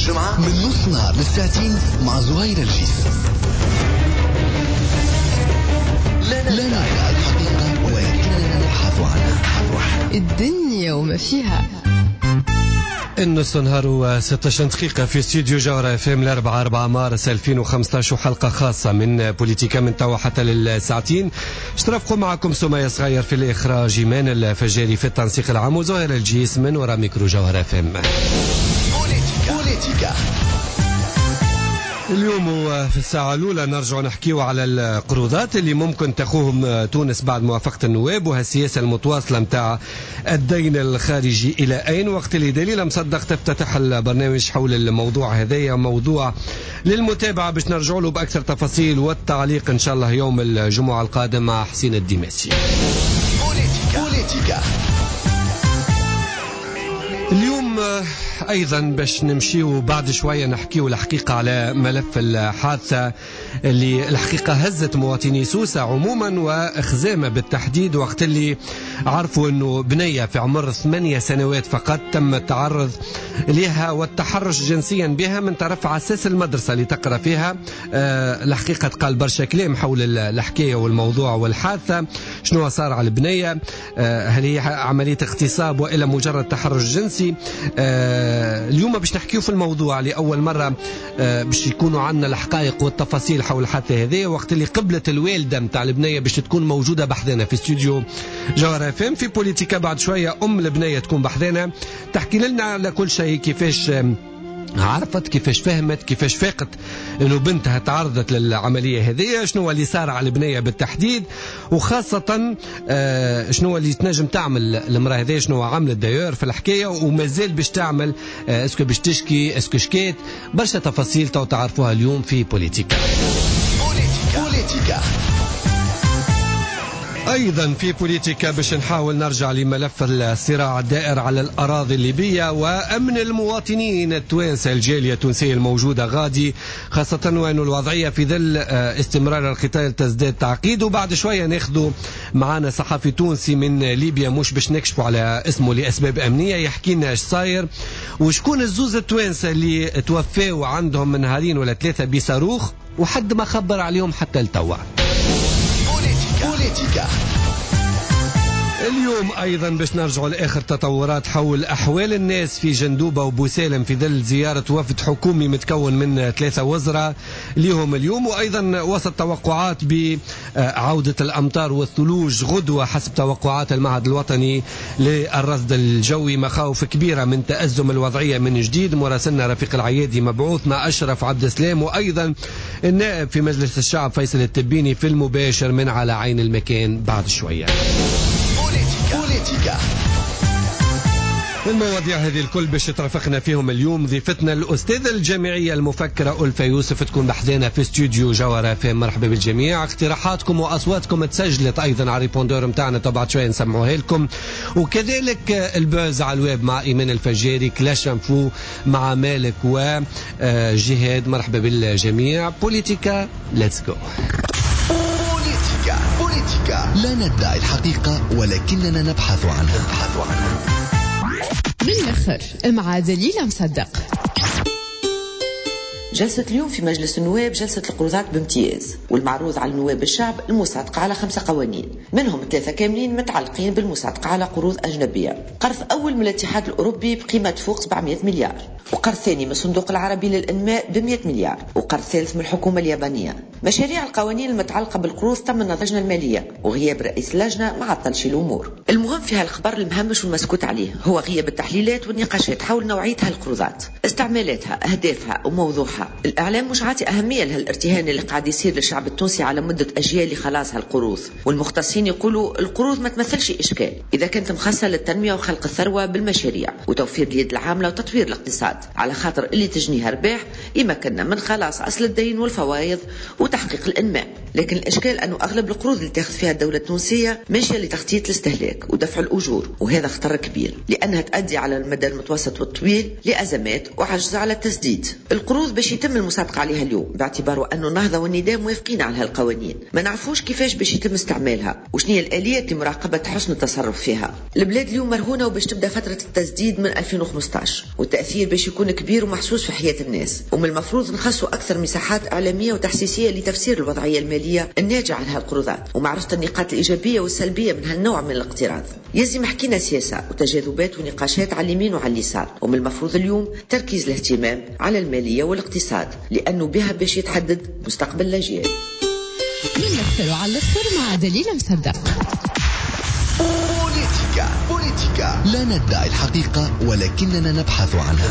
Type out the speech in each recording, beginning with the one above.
الجمعة من نص نهار للساعتين مع زهير الجيس. لا ندعي الحقيقة ولكننا نبحث عنها. الدنيا وما فيها. النص نهار و16 دقيقة في استوديو جوهرة FM الأربعاء 4 مارس 2015 حلقة خاصة من بوليتيكا من توا حتى للساعتين. اشترفوا معكم سمية صغير في الإخراج، إيمان الفجاري في التنسيق العام، وزهير الجيس من وراء ميكرو جوهرة FM. بوليتيكا. اليوم في الساعة الأولى نرجع نحكيو على القروضات اللي ممكن تأخذهم تونس بعد موافقة النواب، وهالسياسة المتواصلة متاع الدين الخارجي إلى أين، وقت اللي دليل مصدق تفتتح البرنامج حول الموضوع هذايا، موضوع للمتابعة باش نرجع له بأكثر تفاصيل والتعليق إن شاء الله يوم الجمعة القادم مع حسين الدماسي. بوليتيكا. اليوم أيضا باش نمشيو بعد شوية نحكيو الحقيقة على ملف الحادثة اللي الحقيقة هزت مواطني سوسة عموما وخزامة بالتحديد، وقت اللي عرفوا أنه بنية في عمر 8 سنوات فقط تم التعرض لها والتحرش جنسيا بها من طرف عساس المدرسة اللي تقرأ فيها. الحقيقة قال برشا كلام حول الحكاية والموضوع والحادثة، شنو صار على البنية، هل هي عملية اغتصاب وإلا مجرد تحرش جنسي. اليوم باش نحكيو في الموضوع لأول مرة، باش يكونوا عندنا الحقائق والتفاصيل حول الحادثة هذه، وقت اللي قبلت الوالدة متاع البنية باش تكون موجودة بحذنا في استوديو جوهرة FM في بوليتيكا. بعد شوية البنية تكون بحذنا تحكي لنا على كل شيء، كيفاش عرفت، كيفاش فهمت، كيفاش فاقت انه بنتها تعرضت للعمليه هذه، شنو اللي صار على البنيه بالتحديد، وخاصه شنو اللي تنجم تعمل المراه هذه، شنو عملت داير في الحكايه ومازال باش تعمل، اسكو باش تشكي، اسكو شكيت، برشا تفاصيل تو تعرفوها اليوم في بوليتيكا. أيضا في بوليتيكا باش نحاول نرجع لملف الصراع الدائر على الأراضي الليبية وأمن المواطنين التوانسة، الجالية التونسية الموجودة غادي، خاصة وأن الوضعية في ظل استمرار القتال تزداد تعقيد. وبعد شوية ناخذوا معنا صحفي تونسي من ليبيا، مش باش نكشفوا على اسمه لأسباب أمنية، يحكي لنا ايش صاير وشكون الزوز التوانسة اللي توفاوا عندهم من نهارين ولا 3 بصاروخ وحد ما خبر عليهم حتى لتوا. اليوم أيضا باش نرجعوا لآخر تطورات حول أحوال الناس في جندوبة وبوسالم في ظل زيارة وفد حكومي متكون من 3 وزراء ليهم اليوم، وأيضا وسط توقعات بعودة الأمطار والثلوج غدوة حسب توقعات المعهد الوطني للرصد الجوي، مخاوف كبيرة من تأزم الوضعية من جديد. مراسلنا رفيق العيادي مبعوث مع أشرف عبد السلام، وأيضا النائب في مجلس الشعب فيصل التبيني في المباشر من على عين المكان بعد شوية. بوليتيكا. المواضيع هذه الكل باش ترافقنا فيهم اليوم ضيفتنا الأستاذة الجامعية المفكرة ألفة يوسف، تكون بحذانا في استوديو جوهرة FM. مرحبا بالجميع، اقتراحاتكم وأصواتكم تسجلت أيضا على ريبوندور متاعنا، طبعا شوية نسمعوها لكم، وكذلك البوز على الويب مع إيمان الفجاري، كلاش انفو مع مالك وجهاد. مرحبا بالجميع. بوليتيكا ليتس جو. بوليتيكا. لا ندعي الحقيقة ولكننا نبحث عنها. بالآخر مع دليل مصدق. جلسة اليوم في مجلس النواب جلسة القروضات بامتياز، والمعروض على نواب الشعب المصادقة على 5 قوانين، منهم 3 كاملين متعلقين بالمصادقة على قروض أجنبية. قرض أول من الاتحاد الأوروبي بقيمة فوق 700 مليار، وقرض ثاني من الصندوق العربي للإنماء ب100 مليار، وقرض ثالث من الحكومة اليابانية. مشاريع القوانين المتعلقة بالقروض تم اللجنة المالية، وغياب رئيس اللجنة ما عطلش الأمور. المهم في هالخبر المهمش والمسكوت عليه هو غياب التحليلات والنقاشات حول نوعية هالقروضات، استعمالاتها، أهدافها وموضوعها. الإعلام مش عاطي أهمية لهالارتهان اللي قاعد يصير للشعب التونسي على مدة أجيال لخلاص هالقروض، والمختصين يقولوا القروض ما تمثلش إشكال إذا كانت مخصصة للتنمية وخلق الثروة بالمشاريع وتوفير اليد العاملة وتطوير الاقتصاد، على خاطر اللي تجنيها رباح يمكننا من خلاص أصل الدين والفوائد وتحقيق الإنماء. لكن الإشكال أنه أغلب القروض اللي تاخذ فيها الدولة التونسية ماشية لتغطية الاستهلاك ودفع الأجور، وهذا خطر كبير لأنها تؤدي على المدى المتوسط والطويل لأزمات وعجز على التسديد. القروض باش يتم المصادقة عليها اليوم باعتباره أنه النهضة والنداء موافقين على هالقوانين، ما نعرفوش كيفاش باش يتم استعمالها وشنية الآليات لمراقبة حسن التصرف فيها. البلاد اليوم مرهونة وباش تبدأ فترة التسديد من 2015، والتأثير باش يكون كبير ومحسوس في حياة الناس، ومن المفروض نخصوا أكثر مساحات إعلامية وتحسيسية لتفسير الوضعية المالية الناتجة عن هالقروضات ومعرفة النقاط الإيجابية والسلبية من هالنوع من الاقتراض. يلزم حكينا سياسة وتجاذبات ونقاشات على اليمين وعلى اليسار، ومن المفروض اليوم تركيز الاهتمام على المالية والاقتصاد لأنه بها باش يتحدد مستقبل الأجيال. نمثل على الأصفر مع دليل مصدق. بوليتيكا لا ندعي الحقيقة ولكننا نبحث عنها.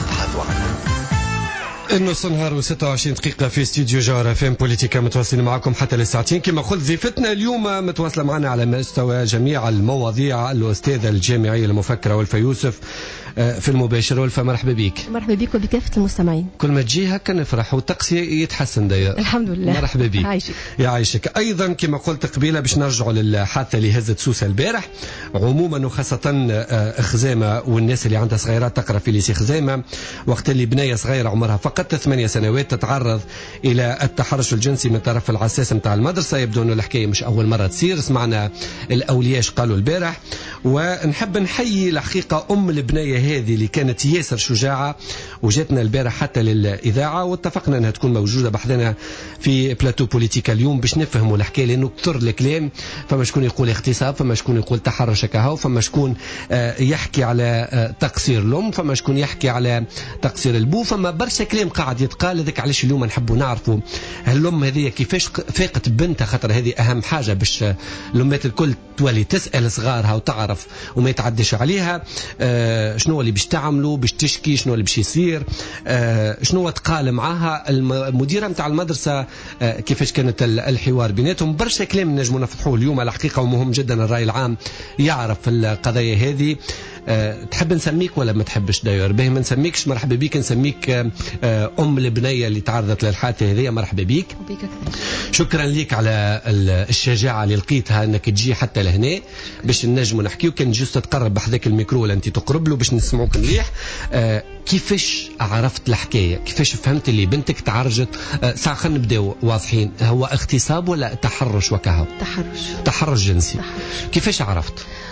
النص نهار و26 دقيقة في استديو جوهر FM بوليتيكا، متواصلين معكم حتى للساعتين. كما قلت ضيفتنا اليوم متواصلة معنا على مستوى جميع المواضيع، الأستاذة الجامعية المفكرة والفا يوسف في المباشر. والفا مرحبا بك. مرحبا بك وبكافة المستمعين. كل ما تجي هكا نفرح والطقس يتحسن داير. الحمد لله. مرحبا بك. عايشك. يعيشك. أيضا كما قلت قبيلة باش نرجعوا للحادثة اللي هزت سوسة البارح عموما، وخاصة خزامة والناس اللي عندها صغيرات تقرأ في ليسي خزامة، وقت اللي بنية صغيرة عمرها فقط 8 سنوات تتعرض إلى التحرش الجنسي من طرف العساس متاع المدرسة. يبدو أن الحكاية مش أول مرة تصير، سمعنا الأولياء قالوا البارح. ونحب نحيي الحقيقة أم البنية هذه اللي كانت ياسر شجاعة وجاتنا البارح حتى للإذاعة، واتفقنا أنها تكون موجودة بحدنا في بلاتو بوليتيكا اليوم باش نفهموا الحكاية، لأنه كثر الكلام. فما شكون يقول اغتصاب، فما شكون يقول تحرش كهو، فما شكون يحكي على تقصير الأم، فما شكون يحكي على تقصير البو، فما برشا كلام قاعد يتقال. هذاك علاش اليوم نحبوا نعرفوا الأم هذه كيفاش فاقت بنتها، خاطر هذه أهم حاجة باش الأمات الكل تولي تسأل صغارها وتعرف وما يتعدش عليها شنو اللي باش تعملوا، باش تشكي شنو اللي باش يصير، شنو تقال معاها المديرة متاع المدرسة، كيفاش كانت الحوار بيناتهم. برشا كلام نجموا نفتحوه اليوم الحقيقة، ومهم جدا الرأي العام يعرف القضايا هذه. تحب نسميك ولا ما تحبش داير؟ باهي ما نسميكش، مرحبا بيك. نسميك أم البنية اللي تعرضت للحادثة هذه. مرحبا بيك. شكرا ليك على الشجاعة اللي لقيتها انك تجي حتى لهنا باش نجموا نحكيو. كان جوست تقرب بحذاك الميكرو ولا انت تقرب له باش نسمعوك مليح. كيفاش عرفت الحكاية؟ كيفاش فهمت اللي بنتك تعرجت؟ ساعة خلينا نبداو واضحين، هو اغتصاب ولا تحرش وكهو؟ تحرش جنسي. كيفاش عرفت؟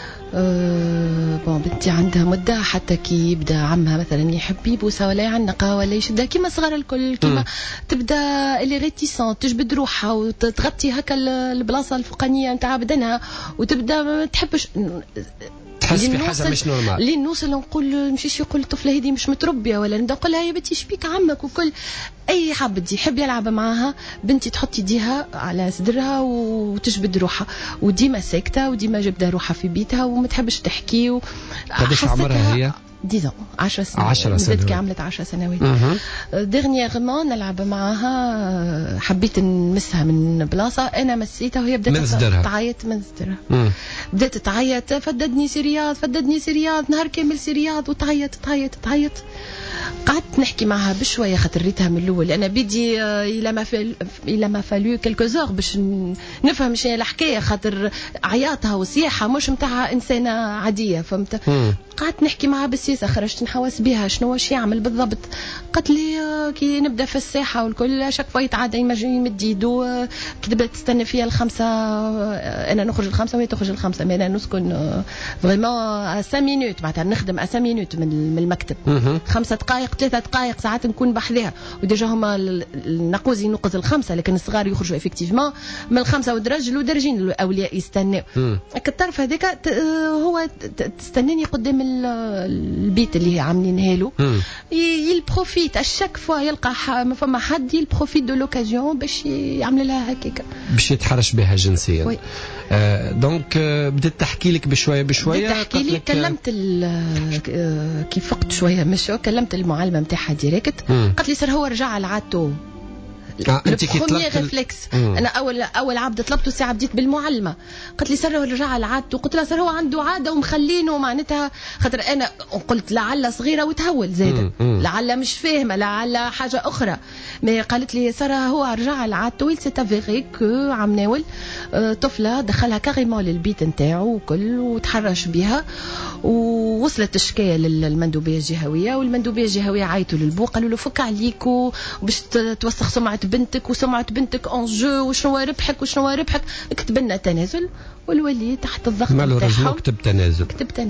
بنتي عندها مدة حتى كي يبدا عمها مثلا يحب يبوسها ولا يعنقها ولا يشدها كيما صغار الكل، كيما تبدا اللي ريتيسون تجبد روحها وتغطي هكا البلاصة الفوقانية نتاع بدنها وتبدا ما تحبش تحس في حاجه مش نورمال. لين نوصل نقول مشيش يقول الطفله هذه مش متربيه، ولا نقول لها يا بنتي شبيك عمك وكل اي حد يحب يلعب معاها بنتي تحط يديها على صدرها وتجبد روحها، وديما ساكته وديما جبده روحها في بيتها وما تحبش تحكي. قداش عمرها هي؟ 10 سنوات. 10 سنوات كي عملت 10 سنوات. ديرنييرمون نلعب معاها، حبيت نمسها من بلاصه، انا مسيتها وهي بدات تعيط من صدرها. بدات تعيط فددني سيرياض فددني سيرياض، نهار كامل سيرياض، وتعيط تعيط تعيط. قعدت نحكي معها بشويه خاطر ريتها من الاول، انا بدي الى ما فالو كلكو زور باش نفهم شنو الحكايه، خاطر عياطها وصياحها مش نتاع انسانه عاديه، فهمت؟ قعدت نحكي معها بالسياسه، خرجت نحوس بها شنو واش يعمل بالضبط. قالت لي كي نبدا في الساحه والكل شاك فوا يتعدى يمد يدو، كي تبدا تستنى فيها الخمسه، انا نخرج الخمسه وهي تخرج الخمسه، انا نسكن فريمون 5 مينوت، معناتها نخدم 5 مينوت من المكتب، 5 دقائق 3 دقائق ساعات نكون بحذاها. وديجا هما النقوز ينقز الخمسه، لكن الصغار يخرجوا افكتيفمون من الخمسه ودرج ودرجين الاولياء يستناو. الطرف هذاك هو تستناني قدام البيت اللي عاملينه له، يلبروفيت اشاك فوا يلقى ما فما حد يلبروفيت دو لوكازيون باش يعمل لها هكاك، باش يتحرش بها جنسيا. دونك بدات تحكي لك بشويه بشويه، تحكي لي. كلمت كي فقت شويه مشو، كلمت المعلمه نتاعها ديريكت، قالت لي سر هو رجع لعادته انت كي طلبت ريفلكس انا اول عبد طلبته ساعه بديت بالمعلمه، قالت لي سر رجع على عادته، قلت لها سر هو عنده عاده ومخلينه معناتها خاطر انا قلت لعل صغيره وتهول زايده، لعل مش فاهمه، لعل حاجه اخرى. ما قالت لي ساره هو رجع على عادته، ويل سي افيري كو عم ناول طفله دخلها كاريمون للبيت نتاعو وكل وتحرش بها، ووصلت الشكايه للمندوبيه الجهويه، والمندوبيه الجهويه عيطوا للبو قالوا له فك عليك وباش توسخ سمعه بنتك وسمعه بنتك اون جو وشنو ربحك وشنو ربحك، كتب لنا تنازل والولي تحت الضغط نتاعهم كتب تنازل.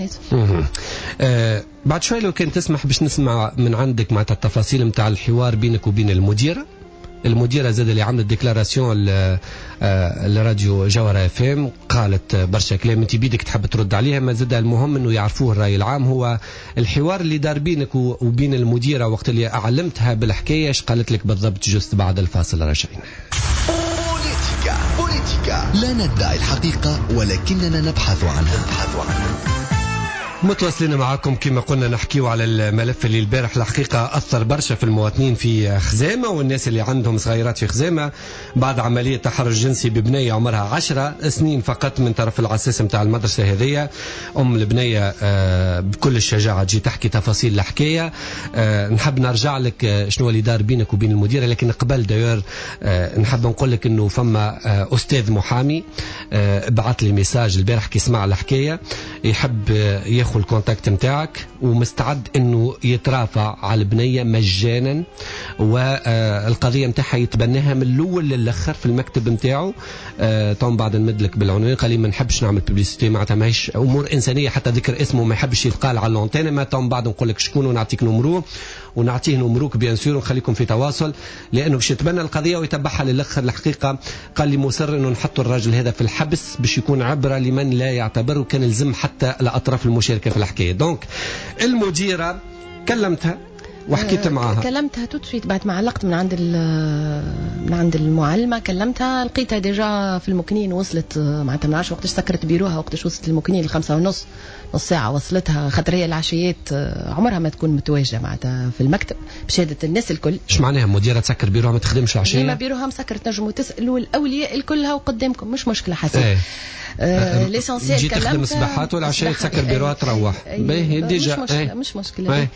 بعد شوي لو كان تسمح باش نسمع من عندك مع التفاصيل نتاع الحوار بينك وبين المديرة زاد اللي عملت ديكلاراسيون لراديو جوهرة اف ام، قالت برشا كلام انت بيدك تحب ترد عليها، ما زاد المهم انه يعرفوه الراي العام. هو الحوار اللي دار بينك وبين المديرة وقت اللي اعلمتها بالحكاية، ايش قالت لك بالضبط؟ جست بعد الفاصل راجعين. بوليتيكا لا ندعي الحقيقة ولكننا نبحث عنها. متواصلين معكم كما قلنا نحكيو على الملف اللي البارح الحقيقة أثر برشا في المواطنين في خزامة والناس اللي عندهم صغيرات في خزامة بعد عملية تحرش جنسي ببنية عمرها 10 سنين فقط من طرف العساس متاع المدرسة هذية. أم البنية بكل الشجاعة تجي تحكي تفاصيل الحكاية. نحب نرجع لك شنو اللي دار بينك وبين المديرة، لكن قبل داير نحب نقول لك إنه فما أستاذ محامي بعث لي ميساج البارح كي سمع الحكاية، يحب ياخذ الكونتاكت متاعك ومستعد انه يترافع على البنيه مجانا، والقضيه متاعها يتبناها من الاول للاخر في المكتب متاعه. طبعا بعد نمد لك بالعنوان، قال لي ما نحبش نعمل ببليسيتي، معناتها ماهيش امور انسانيه حتى ذكر اسمه ما يحبش يتقال على اللونتين، ما طبعا بعد نقول لك شكون ونعطيك نمروه ونعطيه نمروك بيان سور ونخليكم في تواصل، لانه باش يتبنى القضيه ويتبعها للاخر. الحقيقه قال لي مصر انه نحطوا الراجل هذا في الحبس باش يكون عبره لمن لا يعتبر، وكان لزم حتى الاطراف المشاركه في الحكايه. دونك المديره كلمتها وحكيت معاها، كلمتها توت بعد ما علقت من عند المعلمه، كلمتها لقيتها ديجا في المكنين، وصلت معناتها ما نعرفش وقتاش سكرت بيروها، وقتاش وصلت المكنين 5:30 نص ساعه وصلتها، خاطر هي العشيات عمرها ما تكون متواجده معناتها في المكتب بشهاده الناس الكل. ايش معناها مديره تسكر بيروها ما تخدمش عشيه؟ ما بيروها مسكر، تنجموا تسالوا الاولياء الكلها وقدامكم، مش مشكله حسين. ليسانسيال جيت تخدم الصباحات ولا عشيه تسكر بيروها تروح باهي ديجا مش مشكله.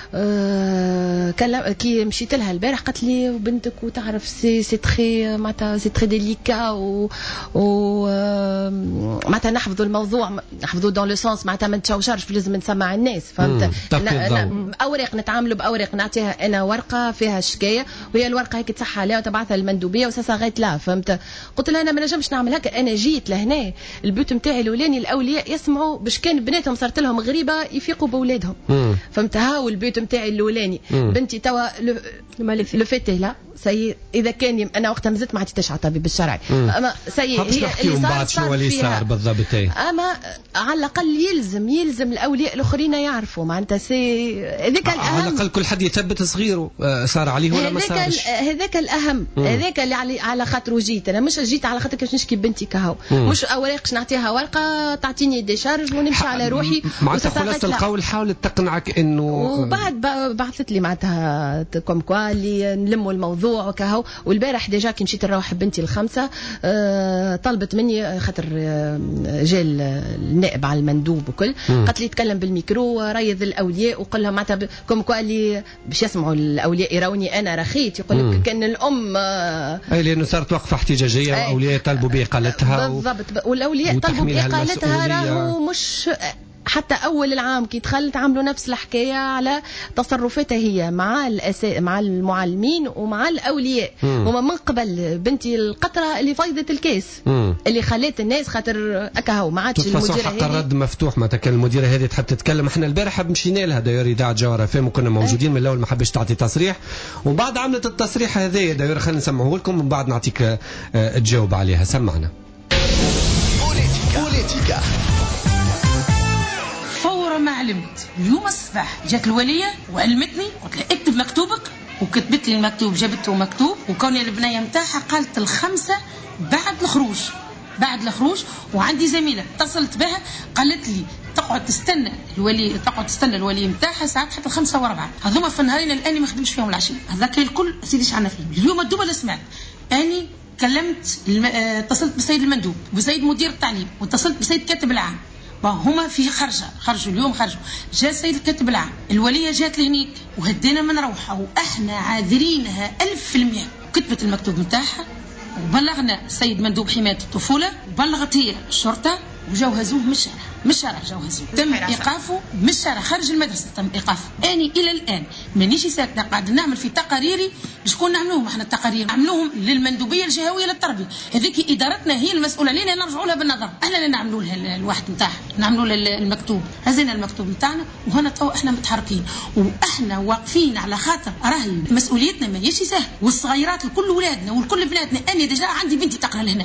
كي مشيت لها البارح قالت لي بنتك وتعرف سي تري معناتها سي تري ديليكا و معناتها نحفظوا الموضوع، نحفظوا دون لو سونس معناتها ما نتشوشرش، لازم نسمع الناس، فهمت؟ اوراق نتعاملوا باوراق، نعطيها انا ورقه فيها الشكايه وهي الورقه هيك تصح عليها وتبعثها للمندوبيه وساسا غايت لا، فهمت؟ قلت لها انا ما نجمش نعمل هكا، انا جيت لهنا البيوت نتاعي الاولاني الاولياء يسمعوا باش كان بناتهم صارت لهم غريبه يفيقوا باولادهم، فهمت؟ ها والبيوت نتاعي الاولاني بنتي توا لو فيتي لا سي اذا كان انا وقتها مازلت ما عطيتش على الطبيب الشرعي، اما سي هي اللي بعد شو اللي صار بالضبط، اما على الاقل يلزم الاولياء الاخرين يعرفوا معناتها سي هذاك الاهم، على الاقل كل حد يثبت صغيره صار عليه ولا ما صارش، هذاك الاهم، هذاك اللي على خاطره جيت انا، مش جيت على خاطر كيفاش نشكي بنتي كهو، مش اوراقش نعطيها ورقه تعطيني ديشارج ونمشي على روحي. معناتها خلاص القول حاولت تقنعك انه، وبعد بعثت لي معناتها كوم كوا اللي نلموا الموضوع وكهو. والبارح ديجا كي مشيت نروح بنتي الخمسة طلبت مني خاطر جاء النائب على المندوب وكل، قالت لي تكلم بالميكرو ريض الاولياء وقال لهم معناتها كوم كوا اللي باش يسمعوا الاولياء يروني انا رخيت، يقول لك كان الام اي لانه صارت وقفه احتجاجيه واولياء طلبوا باقالتها بالضبط، والاولياء طلبوا باقالتها، راهو مش حتى أول العام كي دخلت عملوا نفس الحكاية على تصرفاتها هي مع المعلمين ومع الأولياء. هما من قبل بنتي القطرة اللي فايضت الكاس اللي خلت الناس خاطر أكهو ما عادش المديرة حق الرد مفتوح، ما كان المديرة هذه تحب تتكلم. احنا البارحة مشينا لها داير إذاعة جوهرة فهم وكنا موجودين من الأول، ما حبش تعطي تصريح ومن بعد عملت التصريح هذا داير. خلينا نسمعه لكم ومن بعد نعطيك تجاوب عليها. سمعنا. بوليتيكا. ما علمت اليوم الصباح جات الوليه وعلمتني، قلت لها اكتب مكتوبك، وكتبت لي المكتوب جابته مكتوب، وكوني البنيه نتاعها قالت الخمسة بعد الخروج. وعندي زميله اتصلت بها قالت لي تقعد تستنى الولي نتاعها ساعات حتى 5 و4. هذوما في النهارين الاني ما خدمش فيهم العشيه. هذاك الكل سيدي شعنا فيه. اليوم الدوبه اللي سمعت اني كلمت اتصلت بسيد المندوب وبسيد مدير التعليم واتصلت بسيد كاتب العام. هما في خرجوا اليوم جاء سيد الكاتب العام، الوليه جات لهنيك وهدينا من روحها واحنا عاذرينها 1000%. كتبت المكتوب نتاعها وبلغنا سيد مندوب حمايه الطفوله وبلغت هي الشرطه وجاو هزوه من الشارع جاو هزوه. تم ايقافه من الشارع خارج المدرسه، تم ايقافه. اني الى الان مانيش ساكنه، قاعد نعمل في تقاريري. شكون نعملوهم احنا التقارير؟ نعملوهم للمندوبيه الجهويه للتربيه، هذيك ادارتنا هي المسؤوله علينا، نرجعوا لها بالنظر. احنا اللي نعملوا لها الواحد نتاعها، نعملوا لها المكتوب. هزينا المكتوب نتاعنا وهنا تو احنا متحركين واحنا واقفين على خاطر راهي مسؤوليتنا ماهيش سهله، والصغيرات الكل ولادنا والكل بناتنا. انا ديجا عندي بنتي تقرا لهنا.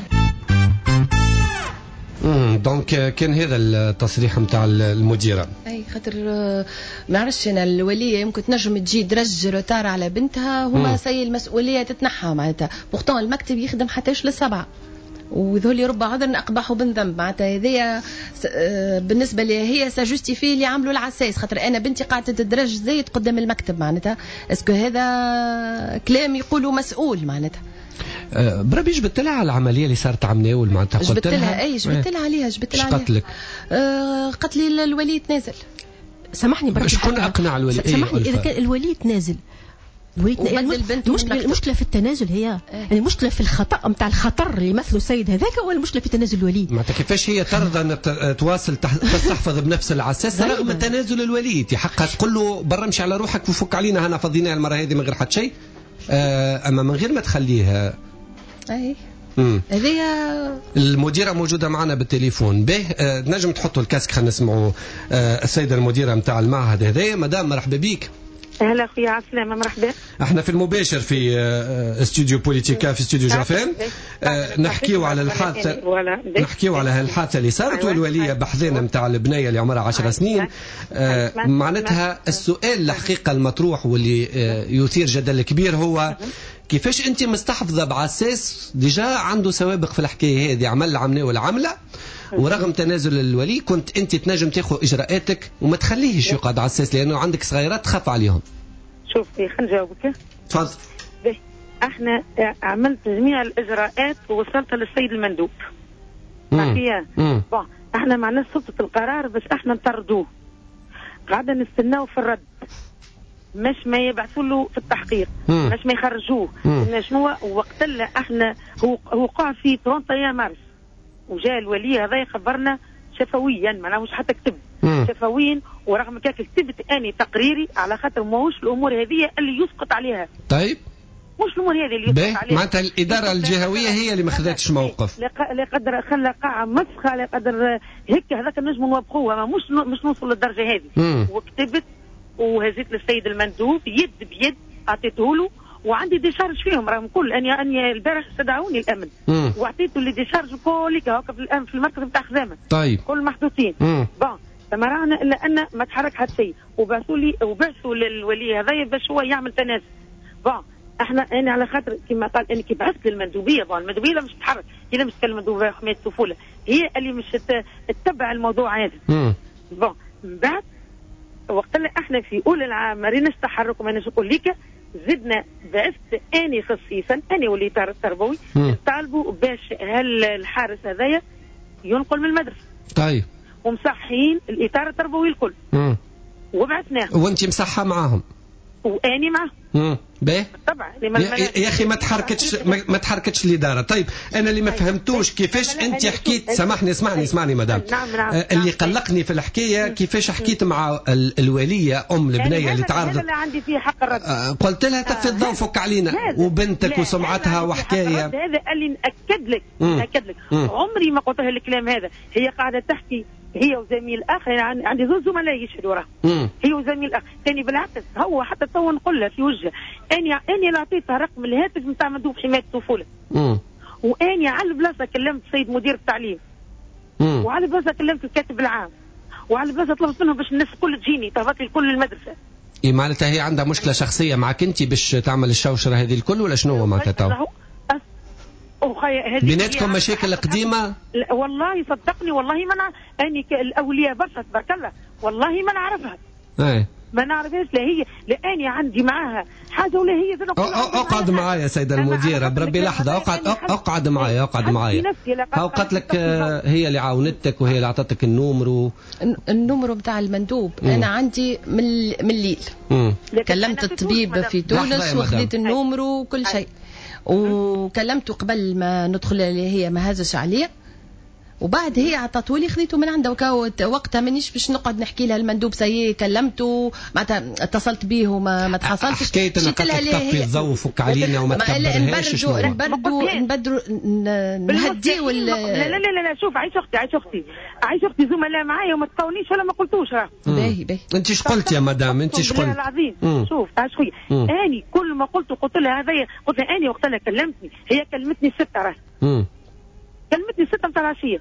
دونك كان هذا التصريح نتاع المديره. اي خاطر ما عرفش انا الوليه يمكن تنجم تجي درج روتار على بنتها، هما سي المسؤوليه تتنحى معناتها. بورتون المكتب يخدم حتىش ل7 وذولي ربع عذر اقبح من ذنب معناتها. هذيا بالنسبه لي هي ساجوستيفي اللي عملوا العساس، خاطر انا بنتي قاعده تدرج زايد قدام المكتب معناتها. اسكو هذا كلام يقولوا مسؤول معناتها؟ بربي جبت لها على العمليه اللي صارت عمناول معناتها. جبت لها جبت لها عليها جبت لها. قالت لك؟ قالت لي الولي تنازل. سامحني برك، شكون اقنع الولي؟ سامحني اذا كان الولي تنازل المشكله في التنازل هي المشكله في الخطا نتاع الخطر اللي يمثله السيد هذاك، ولا المشكله في تنازل الولي؟ معناتها كيفاش هي ترضى ان تواصل تحفظ بنفس العساس رغم تنازل الولي؟ حقها تقول له برا امشي على روحك وفك علينا، هنا فضيناها المره هذه من غير حتى شيء. اما من غير ما تخليها. اي هذه المديره موجوده معنا بالتليفون. به نجم تحطوا الكاسك خلينا نسمعوا السيده المديره نتاع المعهد هذايا. مدام مرحبا بيك. اهلا خويا عسلامة، مرحبا. احنا في المباشر في استوديو بوليتيكا في استوديو جافان. نحكيو على الحادثه، نحكيو على هالحادثه اللي صارت والوليه بحذينه نتاع البنيه اللي عمرها 10 سنين. معناتها السؤال الحقيقه المطروح واللي يثير جدل كبير هو كيفاش انت مستحفظه بعساس ديجا عنده سوابق في الحكايه هذه، عمل عمليه والعمله، ورغم تنازل الولي كنت انت تنجم تاخذ اجراءاتك وما تخليهش يقعد على الساس لانه عندك صغيرات تخاف عليهم. شوف خلينا نجاوبك. تفضل. احنا عملت جميع الاجراءات ووصلت للسيد المندوب. احنا ما عندناش سلطه القرار باش احنا نطردوه، قاعده نستناو في الرد، مش ما يبعثوا له في التحقيق، مش ما يخرجوه. شنو وقت اللي احنا هو قاع في 31 مارس وجاء الولي هذا يخبرنا شفويا، معناها مش حتى كتب شفويا، ورغم كاك كتبت اني تقريري على خاطر ماهوش الامور هذه اللي يسقط عليها. طيب مش الامور هذه اللي يسقط عليها. معناتها الاداره الجهويه هي اللي ما خذتش موقف. لا قدر خلى قاعه مسخه، لا قدر هيك هذاك نجم نوبخوها، مش نوصل للدرجه هذه. وكتبت وهزيت للسيد المندوب يد بيد اعطيته له، وعندي ديشارج فيهم راهم كل اني البارح استدعوني الامن واعطيته اللي ديشارج كلك هكا في المركز نتاع خزامه. طيب كل محطوطين. فما رانا الا ان ما تحرك حتى شيء، وبعثوا للولي هذايا باش هو يعمل تنازل. احنا انا على خاطر كما قال اني كي بعثت للمندوبيه، المندوبيه لا مش تتحرك، هي مش تكلم المندوبيه حمايه الطفوله، هي اللي مش تتبع الموضوع هذا. من بعد وقت اللي احنا في اولى العام ما ريناش تحرك وما نقول لك، زدنا بعثت اني خصيصا اني وليت التربوي نطالبوا باش الحارس هذايا ينقل من المدرسه. طيب ومصحين الاطار التربوي الكل. وبعثناه. وانت مصحه معاهم؟ واني معاهم. باهي طبعا يا اخي ما تحركتش الاداره. طيب انا اللي ما فهمتوش كيفاش انت حكيت، سامحني اسمعني مدام. نعم. اللي قلقني في الحكايه كيفاش حكيت مع الوليه ام البنيه اللي تعرضت. هذا عندي فيه حق الرد. قلت لها تفي الضوء فك علينا وبنتك وسمعتها وحكايه. هذا اللي ناكد لك عمري ما قلت لها الكلام هذا. هي قاعده تحكي هي وزميل اخر، يعني عندي زوج زملاء يشهدوا راه هي وزميل اخر ثاني. بالعكس هو حتى تو نقول لها في وجهها اني عطيتها رقم الهاتف نتاع مندوب حمايه الطفوله، واني على البلاصه كلمت السيد مدير التعليم، وعلى البلاصه كلمت الكاتب العام، وعلى البلاصه طلبت منهم باش الناس الكل تجيني طلبت لي كل المدرسه. معناتها هي عندها مشكله شخصيه معك انت باش تعمل الشوشره هذه الكل ولا شنو معناتها تو؟ بيناتكم مشاكل قديمه؟ والله صدقني والله ما اني الاولياء برشا تبارك الله والله ما نعرفها. ما نعرفهاش. لا هي لاني عندي معاها حاجه ولا هي اقعد معايا سيده المديره بربي لحظه. اقعد معايا هاو قالت لك هي اللي عاونتك وهي اللي اعطتك النومرو بتاع المندوب. انا عندي من الليل كلمت الطبيب في تونس وخذيت النومرو وكل شيء، وكلمته قبل ما ندخل اللي هي ما هزش عليه، وبعد هي عطاتوا لي خذيته من عندها. وقتها مانيش باش نقعد نحكي لها المندوب سيء كلمته معناتها اتصلت به وما تحصلتش. حكيت انا قلت طفي الضوء وفك علينا وما تكبرهاش. نبردوا نهدي لا لا لا لا شوف عايش اختي زملاء معايا وما تقونيش ولا ما قلتوش. باهي انت ايش قلت يا مدام؟ انت ايش قلت؟ العظيم شوف عايش خويا اني كل ما قلت لها هذايا قلت لها اني وقتها كلمتني هي كلمتني 6 كلمتني 6 متاع العشيه.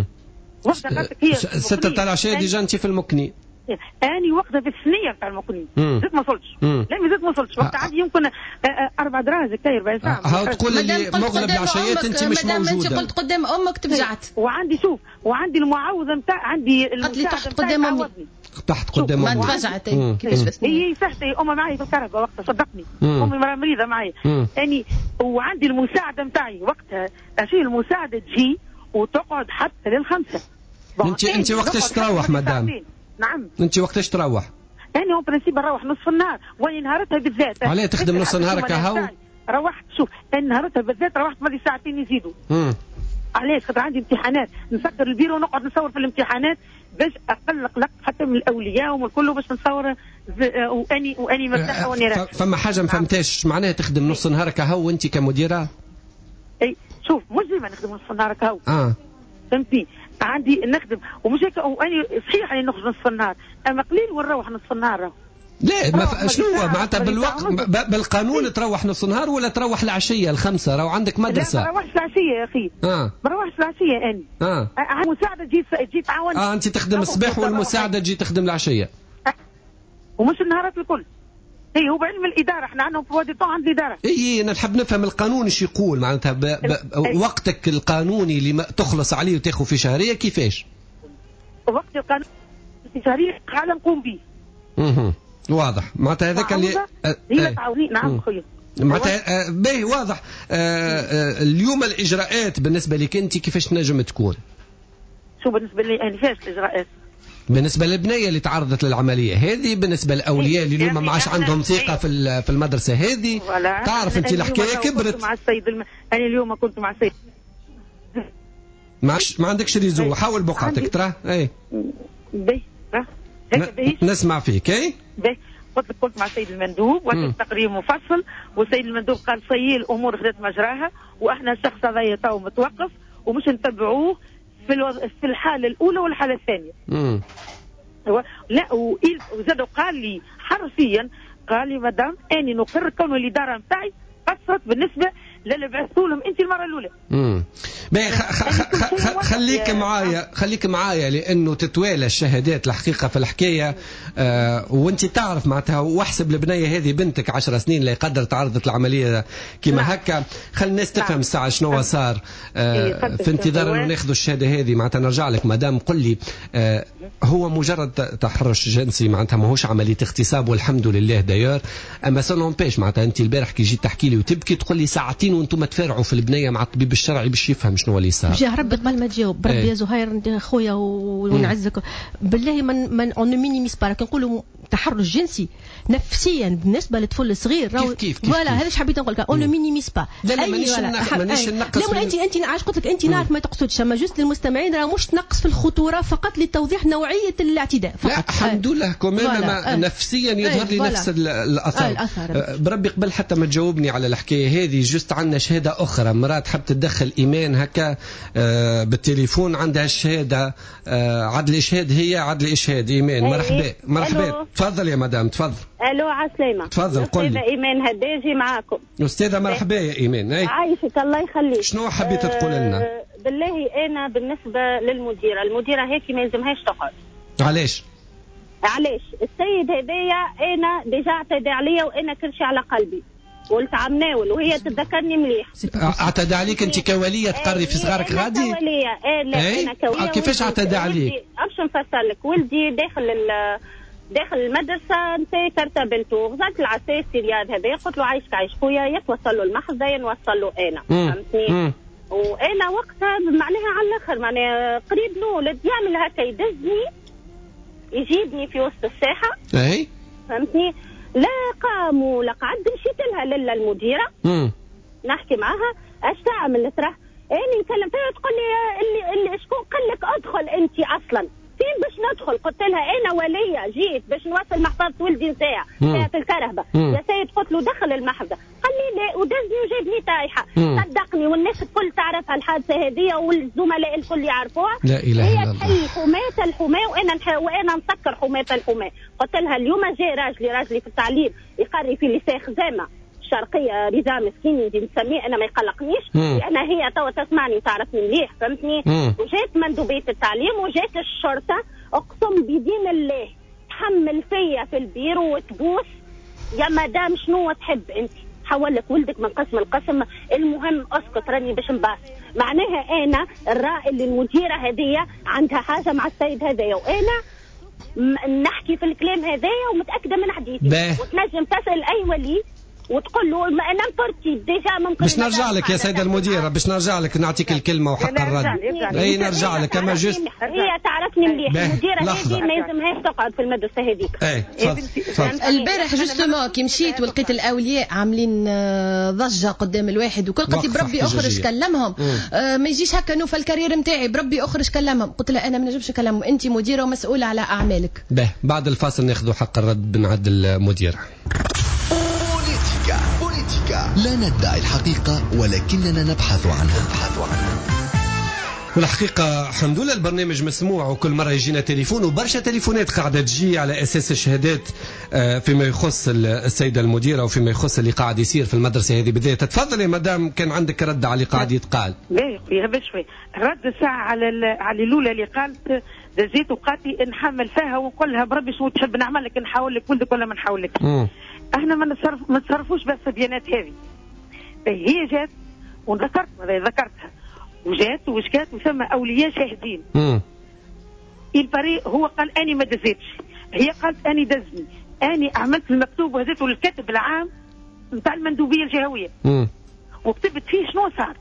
وقتها قالت هي 6 متاع العشيه ديجا انت في المكني. اني وقتها في الثنيه متاع المكني زدت ما وصلتش. لا زدت ما وصلتش وقتها عندي يمكن 4 دراجة كاين 4 ساعه. هاو تقول لي مغلب العشيات انت مش موجوده. انت قلت قدام امك تبجعت. وعندي شوف وعندي المعوضه نتاع عندي قالت لي تحت قدام امي. تحت قدام امي ما تفجعت كيفاش بس هي صحتي امي معي في الكهرباء وقتها صدقني. امي مريضه معي اني وعندي المساعده نتاعي وقتها اشيل المساعده تجي وتقعد حتى لل5. انت وقتاش تروح مدام؟ نعم انت وقتاش تروح؟ انا هو برنسيب نروح نصف النهار وين نهارتها بالذات. علاه تخدم نص نهار كهو؟ روحت شوف نهارتها بالذات روحت مالي ساعتين يزيدوا. علاش؟ خاطر عندي امتحانات نسكر البيرو ونقعد نصور في الامتحانات باش اقل قلق حتى من الاولياء ومن كله باش نصور واني مرتاحه واني رايحه. فما حاجه ما فهمتهاش معناها تخدم نص نهار كهو وانت كمديره؟ اي شوف مش ديما نخدم نص نهار كهو. فهمتي عندي نخدم ومش هيك واني صحيح اني نخرج نصف النهار اما قليل ونروح نصف النهار. لا شنو معناتها بالوقت بالقانون تروح نص نهار ولا تروح العشيه ال5 راهو عندك مدرسه؟ لا ما نروحش العشيه يا اخي. ما نروحش العشيه اني. المساعده تجي تعاوني. انت تخدم الصباح والمساعده تجي تخدم العشيه. ومش النهارات الكل. هو بعلم الاداره احنا عندنا في وادي طون عند الاداره. انا نحب نفهم القانون ايش يقول معناتها وقتك القانوني اللي تخلص عليه وتاخذ في شهريه كيفاش؟ وقت القانون في شهريه حاله نقوم به. واضح معناتها هذاك اللي هي تعاوني. نعم خويا معناتها باهي واضح. اليوم الاجراءات بالنسبه لك انت كيفاش تنجم تكون؟ شو بالنسبه لي انا فاش الاجراءات؟ بالنسبه للبنيه اللي تعرضت للعمليه هذه، بالنسبه للاولياء اللي اليوم ما عادش عندهم ثقه في المدرسه هذه، تعرف انت الحكايه كبرت. مع السيد انا اليوم كنت مع السيد ما عندكش ريزو. حاول بقعتك ترى. اي نسمع فيك. اي قلت مع السيد المندوب وكان تقرير مفصل، والسيد المندوب قال سيء الامور خذت مجراها واحنا الشخص هذا تو متوقف ومش نتبعوه في الحاله الاولى والحاله الثانيه. لا وزاد قال لي حرفيا قال لي مدام اني نقر كون الاداره نتاعي قصرت بالنسبه للي بعثوا لهم انت المره الاولى. خليك معايا لانه تتوالى الشهادات الحقيقه في الحكايه. وانت تعرف معناتها واحسب البنيه هذه بنتك 10 سنين لا يقدر تعرضت العمليه كما هكا. خلي الناس تفهم الساعه شنو صار. في انتظار انه ناخذ الشهاده هذه معناتها نرجع لك مدام. قل لي هو مجرد تحرش جنسي معناتها ماهوش عمليه اغتصاب والحمد لله داير. اما سنون بيش معناتها انت البارح كي جيت تحكي لي وتبكي تقول لي ساعتين وانتم تفارعوا في البنيه مع الطبيب الشرعي باش يفهم شنو اللي صار. جاه ربي قبل ما تجاوب بربي يا زهير خويا ونعزك بالله من اون مينيميس با كنقولوا تحرش جنسي نفسيا بالنسبه للطفل الصغير راهو فوالا هذا اش حبيت نقول لك اون مينيميس با. لا مانيش نقص. لا انت عاش قلت لك انت نعرف ما تقصدش اما جست للمستمعين راه مش تنقص في الخطوره فقط لتوضيح نوعيه الاعتداء فقط. لا الحمد لله كمان نفسيا يظهر لي نفس الاثار. بربي قبل حتى ما تجاوبني على الحكايه هذه جست عندنا شهاده اخرى مرات حب تدخل ايمان هكا بالتليفون عندها الشهاده عدل اشهاد. هي عدل اشهاد ايمان. مرحبا تفضل يا مدام تفضل. الو عسلامة. تفضل قل لي. استاذة ايمان هداجي معاكم. استاذة مرحبا يا ايمان. عايشك الله يخليك. شنو حبيت تقول لنا؟ بالله انا بالنسبة المديرة هيك ما يلزمهاش تقعد. علاش السيد هدايا انا ديجا اعتدى عليا وانا كل شيء على قلبي. ولد عم ناول وهي تتذكرني مليح. اعتدى عليك انت كوليه تقري في صغارك غادي؟ كوليه لا انا كوليه. كيفاش اعتدى عليك؟ باش نفسر لك ولدي داخل المدرسه نسيت كرته بنته غزلت العساسي رياض هذا قلت له عايشك عايش خويا يتوصل له المحفظه ينوصل له انا فهمتني. وانا وقتها معناها على الاخر معناها قريب نولد يعمل هكا يدزني يجيبني في وسط الساحه اي فهمتني. لا قام ولا قعد مشيت لها للا المديره نحكي معها اش تعمل ترى اني نكلم فيها تقول لي اللي شكون قال لك ادخل انت اصلا فين باش ندخل؟ قلت لها انا وليه جيت باش نوصل محفظه ولدي نتاعها في الكرهبه يا سيد قلت له دخل المحفظه قال لي لا ودزني وجابني طايحه. صدقني والناس الكل تعرف الحادثه هذه والزملاء الكل يعرفوها. لا اله الا الله. هي تحل الحماه وانا نسكر حماه الحماه. قلت لها اليوم جاء راجلي في التعليم يقري في لسان خزامه الشرقيه رضا مسكين نجي نسميه انا ما يقلقنيش لان هي توا تسمعني وتعرفني مليح فهمتني. وجات مندوبيه التعليم وجات الشرطه اقسم بدين الله تحمل فيا في البيرو وتبوس يا مدام شنو تحب انت حولك ولدك من قسم القسم المهم اسكت راني باش نباس. معناها انا الرائي للمديره هذه عندها حاجه مع السيد هذايا وانا نحكي في الكلام هذايا ومتاكده من حديثي وتنجم تسال اي ولي وتقول له انا مطرتي ديجا ممكن باش نرجع لك يا سيدة المديرة باش نرجع لك نعطيك الكلمة وحق الرد. اي نرجع لك اما جست هي تعرفني مليح المديرة هذه ما يلزمهاش تقعد في المدرسة هذيك. اي البارح جوستومون كي مشيت ولقيت الاولياء عاملين ضجة قدام الواحد وكل قلت بربي اخرج كلمهم ما يجيش هكا نوفى الكارير نتاعي بربي اخرج كلمهم. قلت لها انا ما نجمش نكلمهم انت مديرة ومسؤولة على اعمالك. بعد الفاصل ناخذ حق الرد بنعد المديرة. بوليتيكا لا ندعي الحقيقة ولكننا نبحث عنها. والحقيقة الحمد لله البرنامج مسموع وكل مرة يجينا تليفون وبرشا تليفونات قاعدة تجي على أساس الشهادات فيما يخص السيدة المديرة وفيما يخص اللي قاعد يصير في المدرسة هذه بالذات. تفضل يا مدام كان عندك رد على اللي قاعد يتقال. لا يا بشوي رد ساعة على الأولى اللي قالت دزيت وقالت نحمل فيها ونقول لها بربي شو تحب نعمل لك نحاول لك ولدك ولا ما نحاول لك. احنا ما نتصرفوش بس البيانات هذه. هي جات ذكرتها وجات وشكات وثم اولياء شاهدين. البريء هو قال اني ما دزيتش هي قالت اني دزني اني عملت المكتوب وهزيته للكاتب العام نتاع المندوبيه الجهويه وكتبت فيه شنو صار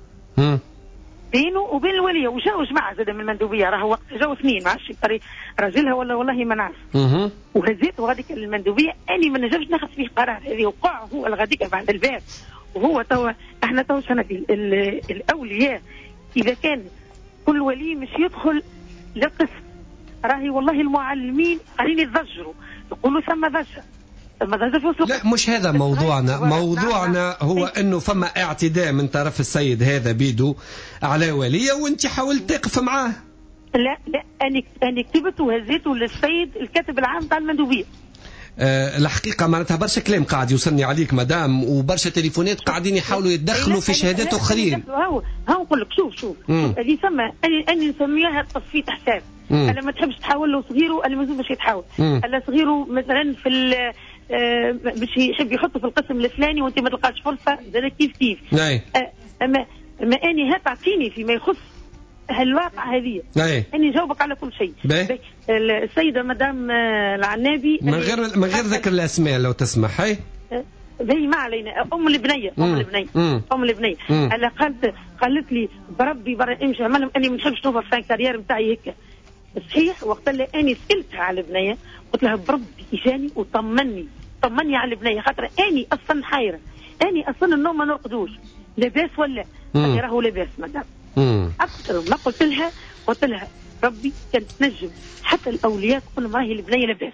بينه وبين الوليه وجاو جماعه زاد من المندوبيه راهو وقت جاو اثنين ما عرفتش راجلها ولا والله ما نعرف وهزيت وغاديك المندوبيه اني ما نجمش ناخذ فيه قرار هذه وقع هو الغاديك بعد الباب وهو توا احنا تو سنتي الاولياء اذا كان كل ولي مش يدخل للقسم راهي والله المعلمين قاعدين يتضجروا يقولوا ثم ضجه لا مش هذا موضوعنا هو انه فما اعتداء من طرف السيد هذا بيدو على وليه وانت حاولت تقف معاه. لا انا كتبت وهزيته للسيد الكاتب العام تاع المندوبيه. الحقيقة معناتها برشا كلام قاعد يوصلني عليك مدام وبرشا تليفونات قاعدين يحاولوا يتدخلوا في شهادات اخرين. هاو نقول لك شوف هذه ثم اني نسميها تصفيه حساب. انا ما تحبش تحاول له صغيره انا مازال باش يتحاول. الا صغيره مثلا في باش يحب يحطه في القسم الفلاني وانت ما تلقاش فرصه زاد كيف اما اني تعطيني فيما يخص هالواقع هذه اني جاوبك على كل شيء. السيده مدام العنابي من غير ذكر الاسماء لو تسمح. هاي زي ما علينا ام البنيه انا قالت لي بربي امشي عملهم اني ما نحبش نوفر في الكارير نتاعي هيك صحيح. وقت اللي اني سالتها على البنيه قلت لها بربي اجاني وطمني على البنيه خاطر اني اصلا حايره اني اصلا النوم ما نرقدوش لاباس ولا راهو لاباس مدام اكثر ما قلت لها ربي كانت تنجم حتى الاولياء تقول لهم راهي البنيه لاباس.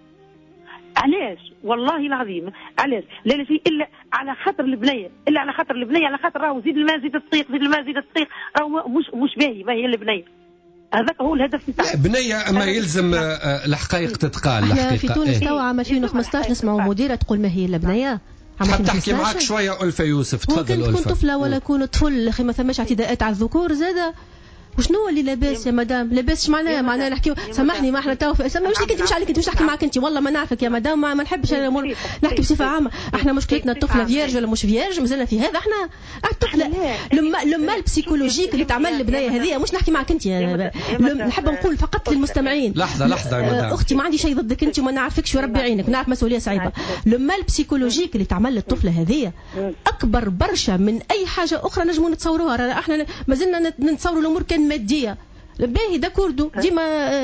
علاش والله العظيم علاش لا شيء الا على خاطر البنيه على خاطر راهو زيد الماء زيد الطريق راهو مش باهي هي البنيه. هذاك هو الهدف نتاعها. بنيه ما يلزم الحقائق تتقال. احنا في تونس توا عام 2015 نسمعوا مديره تقول ما هي البنيه. حاب تحكي معك شويه ألفة يوسف تفضل. ممكن تكون طفله ولا يكون طفل اخي ما ثماش اعتداءات على الذكور زاده وشنو اللي لاباس يا مدام؟ لاباس معناها نحكيو سامحني ما احنا تو مش ليك انت مش عليك انت مش نحكي معك انت والله ما نعرفك يا مدام ما نحبش الامور نحكي بصفه عامه. احنا مشكلتنا الطفله فيرج ولا مش فيرج مازلنا في هذا احنا الطفله لما البسيكولوجيك اللي تعمل البنايه هذه مش نحكي معك انت نحب نقول فقط للمستمعين. لحظه يا مدام اختي ما عندي شيء ضدك انت وما نعرفكش وربي يعينك نعرف مسؤوليه صعيبه. لما البسيكولوجيك اللي تعمل للطفله هذه اكبر برشا من اي حاجه اخرى نجموا نتصوروها. احنا مازلنا نتصوروا الامور كان ماديه باهي دا كوردو ديما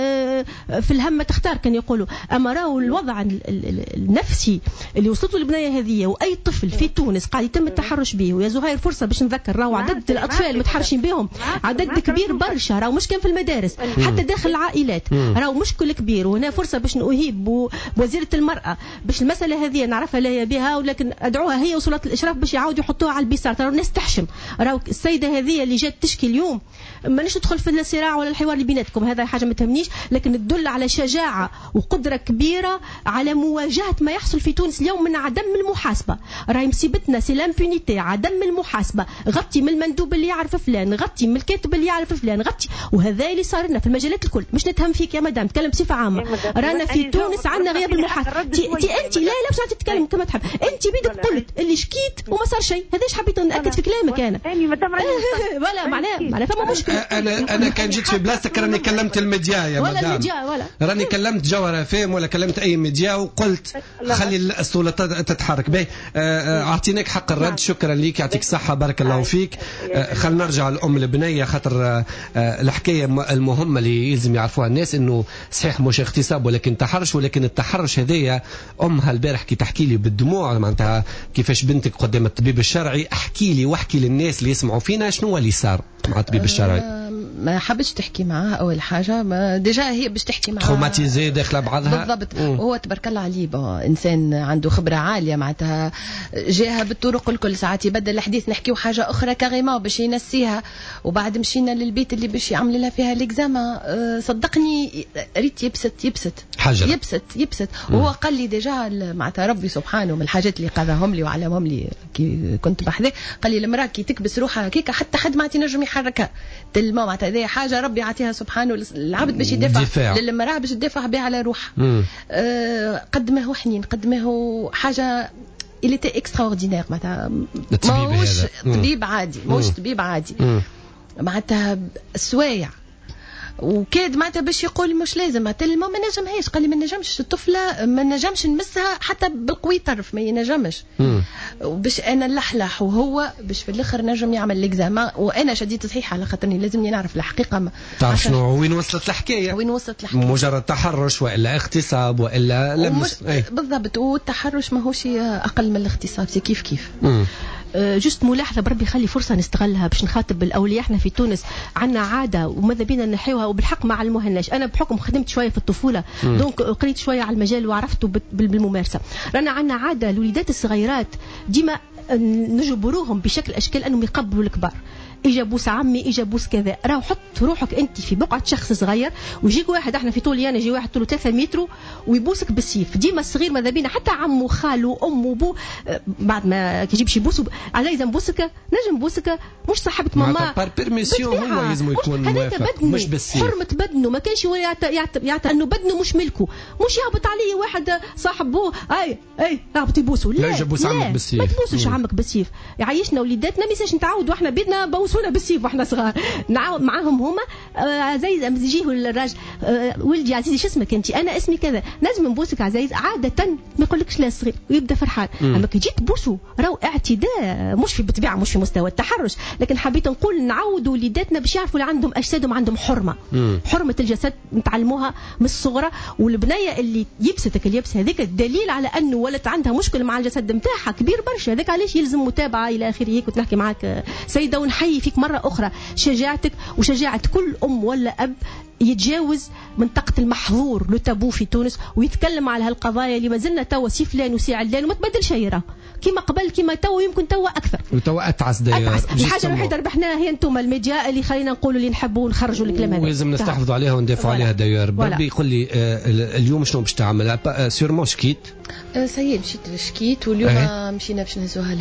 في الهم تختار كان يقولوا. اما راهو الوضع النفسي اللي وصلته البنايه هذه واي طفل في تونس قاعد يتم التحرش به. ويا زهير فرصه باش نذكر راهو عدد الاطفال المتحرشين بهم عدد كبير برشا راهو مش كان في المدارس حتى داخل العائلات راهو مشكل كبير. وهنا فرصه باش نهيب بوزيره المراه باش المساله هذه نعرفها لا هي بها ولكن ادعوها هي وصلات الاشراف باش يعاودوا يحطوها على البيسار. ترى الناس تحشم راهو السيده هذه اللي جات تشكي اليوم مانيش ندخل في الصراع ولا الحوار اللي بيناتكم هذا حاجه ما تهمنيش لكن تدل على شجاعه وقدره كبيره على مواجهه ما يحصل في تونس اليوم من عدم المحاسبه. راهي مصيبتنا سي لامبونيتي عدم المحاسبه. غطي من المندوب اللي يعرف فلان غطي من الكاتب اللي يعرف فلان غطي وهذا اللي صار لنا في المجالات الكل. مش نتهم فيك يا مدام تكلم بصفه عامه. رانا في تونس عندنا غياب المحاسبه. انت لا مش غادي تتكلم كما تحب انت بيدك قلت اللي شكيت وما صار شيء. هذاش حبيت ناكد في كلامك انا ولا معناها فما مشكله. انا كان جيت في بلاصتك راني كلمت الميديا يا مدام راني كلمت جوهر فيم ولا كلمت اي ميديا وقلت خلي السلطات تتحرك به. اعطيناك حق الرد. شكرا ليك يعطيك الصحه بارك الله فيك. خلينا نرجع لام البنيه خاطر الحكايه المهمه اللي يلزم يعرفوها الناس انه صحيح مش اغتصاب ولكن تحرش. ولكن التحرش هذايا امها البارح كي تحكي لي بالدموع معناتها كيفاش بنتك قدام الطبيب الشرعي. احكي لي واحكي للناس اللي يسمعوا فينا شنو اللي صار مع الطبيب الشرعي. ما حبش تحكي معاه اول حاجه ما ديجا هي باش تحكي معاه تروماتيزي داخله بعضها بالضبط. وهو تبارك الله عليه انسان عنده خبره عاليه معناتها جاها بالطرق الكل. ساعات يبدل الحديث نحكيو حاجه اخرى كاريمون باش ينسيها وبعد مشينا للبيت اللي باش يعمل لها فيها ليكزاما. صدقني ريت يبست حجر يبست وهو قال لي ديجا معناتها ربي سبحانه من الحاجات اللي قضاهم لي وعلمهم لي كي كنت بحذاه. قال لي المراه كي تكبس روحها هكاك حتى حد ما تنجم يحركها تلمو معناتها هذه حاجه ربي يعطيها سبحانه العبد باش يدافع للمراه باش تدافع بها على روحها. قد ما هو حنين قد ما هو حاجه اللي تي اكستراوردينير معناتها ماهوش طبيب عادي ماهوش طبيب عادي معناتها سوايع وكاد معناتها باش يقول مش لازم ما نجمهاش. قال لي ما نجمش الطفله ما نجمش نمسها حتى بالقوي طرف ما ينجمش باش انا نلحلح وهو باش في الاخر نجم يعمل ليكزاما. وانا شديت صحيح على خاطرني لازمني نعرف الحقيقه تعرف شنو وين وصلت الحكايه مجرد تحرش والا اغتصاب والا لمس بالضبط. والتحرش ماهوش اقل من الاغتصاب سي كيف جست ملاحظه بربي خلي فرصه نستغلها باش نخاطب الاولياء. احنا في تونس عندنا عاده وماذا بينا نحيوها وبالحق ما علموهالناش. انا بحكم خدمت شويه في الطفوله دونك قريت شويه على المجال وعرفته بالممارسه. رانا عندنا عاده الوليدات الصغيرات ديما نجبروهم بشكل اشكال انهم يقبلوا الكبار. اجا بوس عمي اجا بوس كذا. راهو حط روحك انت في بقعه شخص صغير ويجيك واحد احنا في طولي انا يجي واحد طوله 3 متر ويبوسك بالسيف. ديما الصغير ماذا بينا حتى عمو خالو امه بو بعد ما كيجيبش يبوسوا على يلزم بوسك نجم بوسك مش صاحبه ماما بار بيرميسيون هو لازم يكون موافق مش بالسيف. حرمه بدنه ما كانش يعطي انه بدنه مش ملكه مش يهبط عليه واحد صاحب بو اي هبط يبوسوا. لا يجبوس عمك بالسيف ما تبوسوش عمك بالسيف. يعيشنا وليداتنا ما يساش نتعاودوا احنا بيدنا بوسونا بالسيف واحنا صغار نعاود معاهم هما زي يجيه الراجل ولدي عزيزي شو اسمك انت انا اسمي كذا لازم نبوسك عزيز عاده ما يقولكش لا صغير ويبدا فرحان. اما كي جيت تبوسوا راهو اعتداء مش في بالطبيعه مش في مستوى التحرش. لكن حبيت نقول نعودوا وليداتنا باش يعرفوا اللي عندهم اجسادهم عندهم حرمه الجسد نتعلموها من الصغرى. والبنيه اللي يبستك اليبس هذيك الدليل على انه ولد عندها مشكله مع الجسد نتاعها كبير برشا. هذاك علاش يلزم متابعه الى اخره. كنت نحكي معك سيده ونحيي فيك مره اخرى شجاعتك وشجاعه كل ام ولا اب يتجاوز منطقة المحظور لو تابو في تونس ويتكلم على هالقضايا اللي ما زلنا توا سي فلان وسي علان وما تبدل شيء. كيما قبل كيما تو يمكن تو اكثر وتوا اتعس داير. الحاجه الوحيده ربحناها هي انتم الميديا اللي خلينا نقولوا اللي نحبوا نخرجوا الكلام هذا ولازم نستحفظوا عليها وندافعوا عليها داير. بربي يقول لي اليوم شنو باش تعمل؟ سيرمون شكيت سيد مشيت شكيت واليوم مشينا باش نهزوها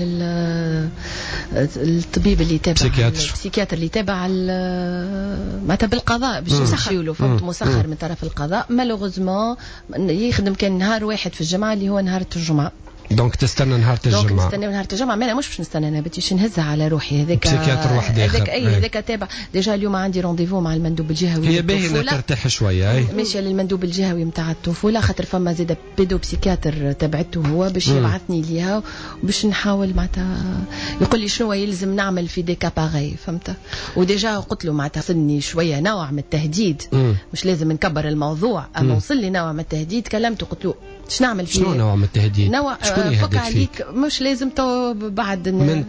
للطبيب اللي تابع البسيكياتر اللي تابع معناتها بالقضاء باش يمشيوا له فهمت مسخر من طرف القضاء. مالوغوزمون يخدم كان نهار واحد في الجمعه اللي هو نهار الجمعه. دونك تستنى نهار الجمعة. دونك نستنى نهار الجمعة. ما أنا مش باش نستنى، أنا بديش نهزها على روحي. هذاك بسيكياتر واحد آخر. هذاك تابع ديجا. اليوم عندي رونديفو مع المندوب الجهوي. هي باهي ترتاح شوية. ماشية للمندوب الجهوي نتاع الطفولة خاطر فما زيد بيدو بسيكياتر تبعته هو باش يبعثني ليها وباش نحاول معناتها يقول لي شنو يلزم نعمل في دي كاباغي فهمت. وديجا قلت له معناتها وصلني شوية نوع من التهديد. مش لازم نكبر الموضوع أما وصل لي نوع من التهديد. كلمته قلت له اش نعمل فيه؟ شنو نوع من التهديد؟ نوع فك عليك مش لازم تو بعد من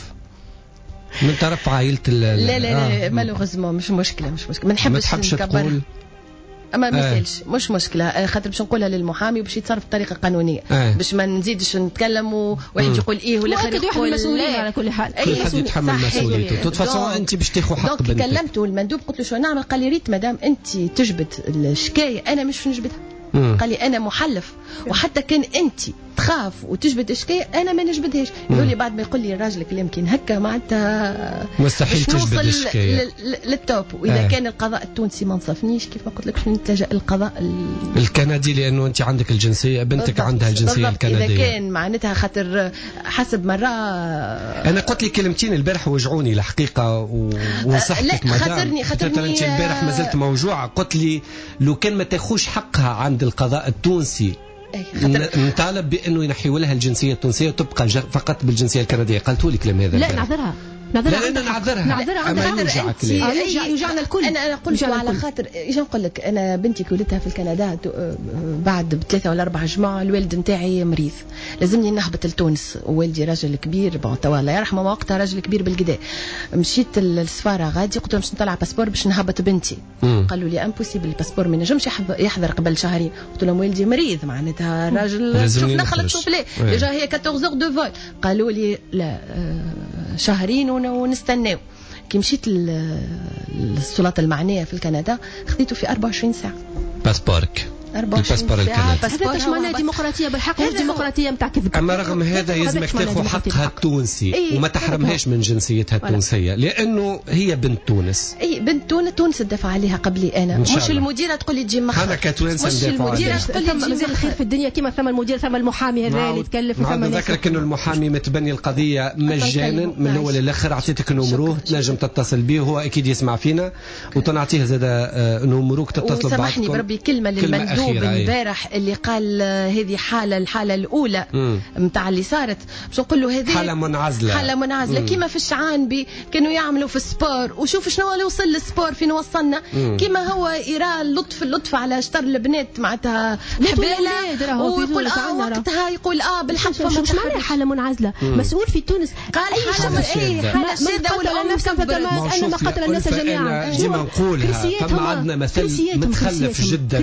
طرف عائلة لا مالوغوزمون مش مشكلة ما نحبش نكبر. اما مثالش مش مشكله خاطر باش نقولها للمحامي باش يتصرف بطريقه قانونيه باش ما نزيدش نتكلم وواحد يقول ايه والاخر يقول لا. على كل حال كل حد يتحمل مسؤوليته. توت فاصون انت باش تاخذ حق بنتك. كلمته المندوب قلت له شو نعمل؟ قال لي ريت مدام انت تجبد الشكايه انا مش نجبدها. قال لي انا محلف وحتى كان انت تخاف وتجبد الشكايه انا ما نجبدهاش. يقول لي بعد ما يقول لي الراجل كلام كي هكا معناتها مستحيل تجبد الشكايه للتوب. واذا كان القضاء التونسي ما نصفنيش كيف ما قلت لك شنو نتلجا القضاء الكندي لانه انت عندك الجنسيه بنتك عندها الجنسيه الكنديه. اذا كان معناتها خاطر حسب مره انا قلت لي كلمتين البارح وجعوني الحقيقه ونصحتك خاطرني انت البارح ما زلت موجوع. قلت لي لو كان ما تاخوش حقها عند القضاء التونسي نطالب بانه ينحيوا لها الجنسيه التونسيه وتبقى فقط بالجنسيه الكنديه. قلت لي الكلام هذا. لا نعذرها يوجعنا الكل. انا قلت على خاطر ايش نقول لك انا بنتي ولدتها في كندا بعد ب3 ولا 4 جمعة الوالد نتاعي مريض لازمني نهبط لتونس. والدي راجل كبير توا الله يرحمه وقتها راجل كبير بالقدا. مشيت للسفاره غادي قلت لهم باش نطلع باسبور باش نهبط بنتي. قالوا لي امبوسيبل الباسبور ما نجمش يحضر قبل شهرين. قلت لهم والدي مريض معناتها راجل شوف دخلت سوفلي ديجا هي 14 دو فول. قالوا لي لا شهرين ونستناو. كي مشيت للسلطات المعنيه في كندا خذيته في 24 ساعه باسبورك. الباسبور الكندي. هذا ايش معناه ديمقراطيه بالحق مش ديمقراطيه نتاع كذب. اما رغم هذا يلزمك تاخذ حقها التونسي وما تحرمهاش من جنسيتها التونسيه لانه هي بنت تونس. اي بنت تونس تدافع عليها قبلي انا مش المديره تقول لي تجي مخ. انا كتوانسه مش المديره تقول لي مازال الخير في الدنيا كيما ثم المدير ثم المحامي هذا اللي يتكلف وثم نذكرك انه المحامي متبني القضيه مجانا من الاول للاخر. اعطيتك نمروه تنجم تتصل به هو اكيد يسمع فينا وتنعطيه زاد نمروك تتصل بعضكم. وسامحني بربي كلمه للمندوب امبارح اللي قال هذه الحاله الاولى نتاع اللي صارت باش نقول له هذه حاله منعزله كيما في الشعانبي كانوا يعملوا في السبور وشوف شنو اللي وصل للسبور فين وصلنا. كيما هو يرى اللطف على شطر البنات معناتها حباله ويقول وقتها يقول بالحق فما مش معناها حاله منعزله. مسؤول في تونس قال حاله شاذه والام كبر انا ما قتل الناس جميعا. ديما نقولها فما عندنا مثل متخلف جدا.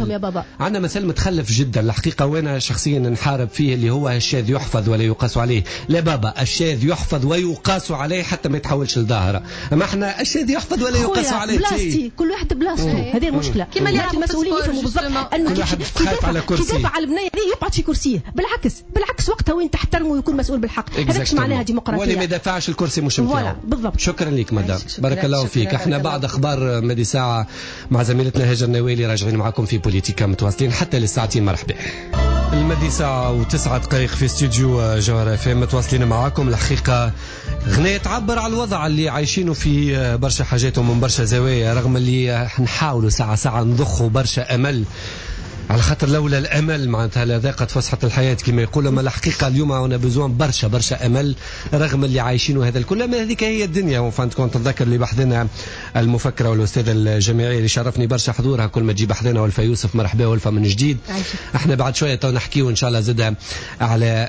عندنا مثل متخلف جدا الحقيقة وأنا شخصيا نحارب فيه اللي هو الشاذ يحفظ ولا يقاس عليه. لا بابا الشاذ يحفظ ويقاس عليه حتى ما يتحولش لظاهرة. أما احنا الشاذ يحفظ ولا يقاس عليه بلاستي كل واحد بلاصته. هذه المشكلة. كما اللي المسؤولين يفهموا بالضبط أنه كل واحد خايف على كرسيه. كيدافع على البنية هذه يقعد في كرسيه. بالعكس وقتها وين تحترمه ويكون مسؤول بالحق. هذا ايش معناها ديمقراطية. واللي ما يدافعش الكرسي مش متاعه. بالضبط. شكرا لك مدام بارك الله فيك. احنا بعد أخبار مدي ساعة مع زميلتنا هاجر نويلي راجعين معكم في بوليتيكا متواصلين حتى للساعتين. مرحبا. المدي ساعة و9 دقائق في استوديو جوهر اف ام متواصلين معاكم. الحقيقة غنية تعبر على الوضع اللي عايشينه في برشا حاجات ومن برشا زوايا رغم اللي نحاولوا ساعة نضخوا برشا أمل على خاطر لولا الامل معناتها لذاقت فسحه الحياه كما يقولوا. ما الحقيقه اليوم انا بزوان برشا امل رغم اللي عايشينه هذا الكل. ما هذيك هي الدنيا وفانت كنت تتذكر اللي بحذنا المفكره والاستاذه الجامعيه اللي شرفني برشا حضورها كل ما تجي بحذنا والفا يوسف مرحبا والفا من جديد. احنا بعد شويه تو نحكيو ان شاء الله زاد على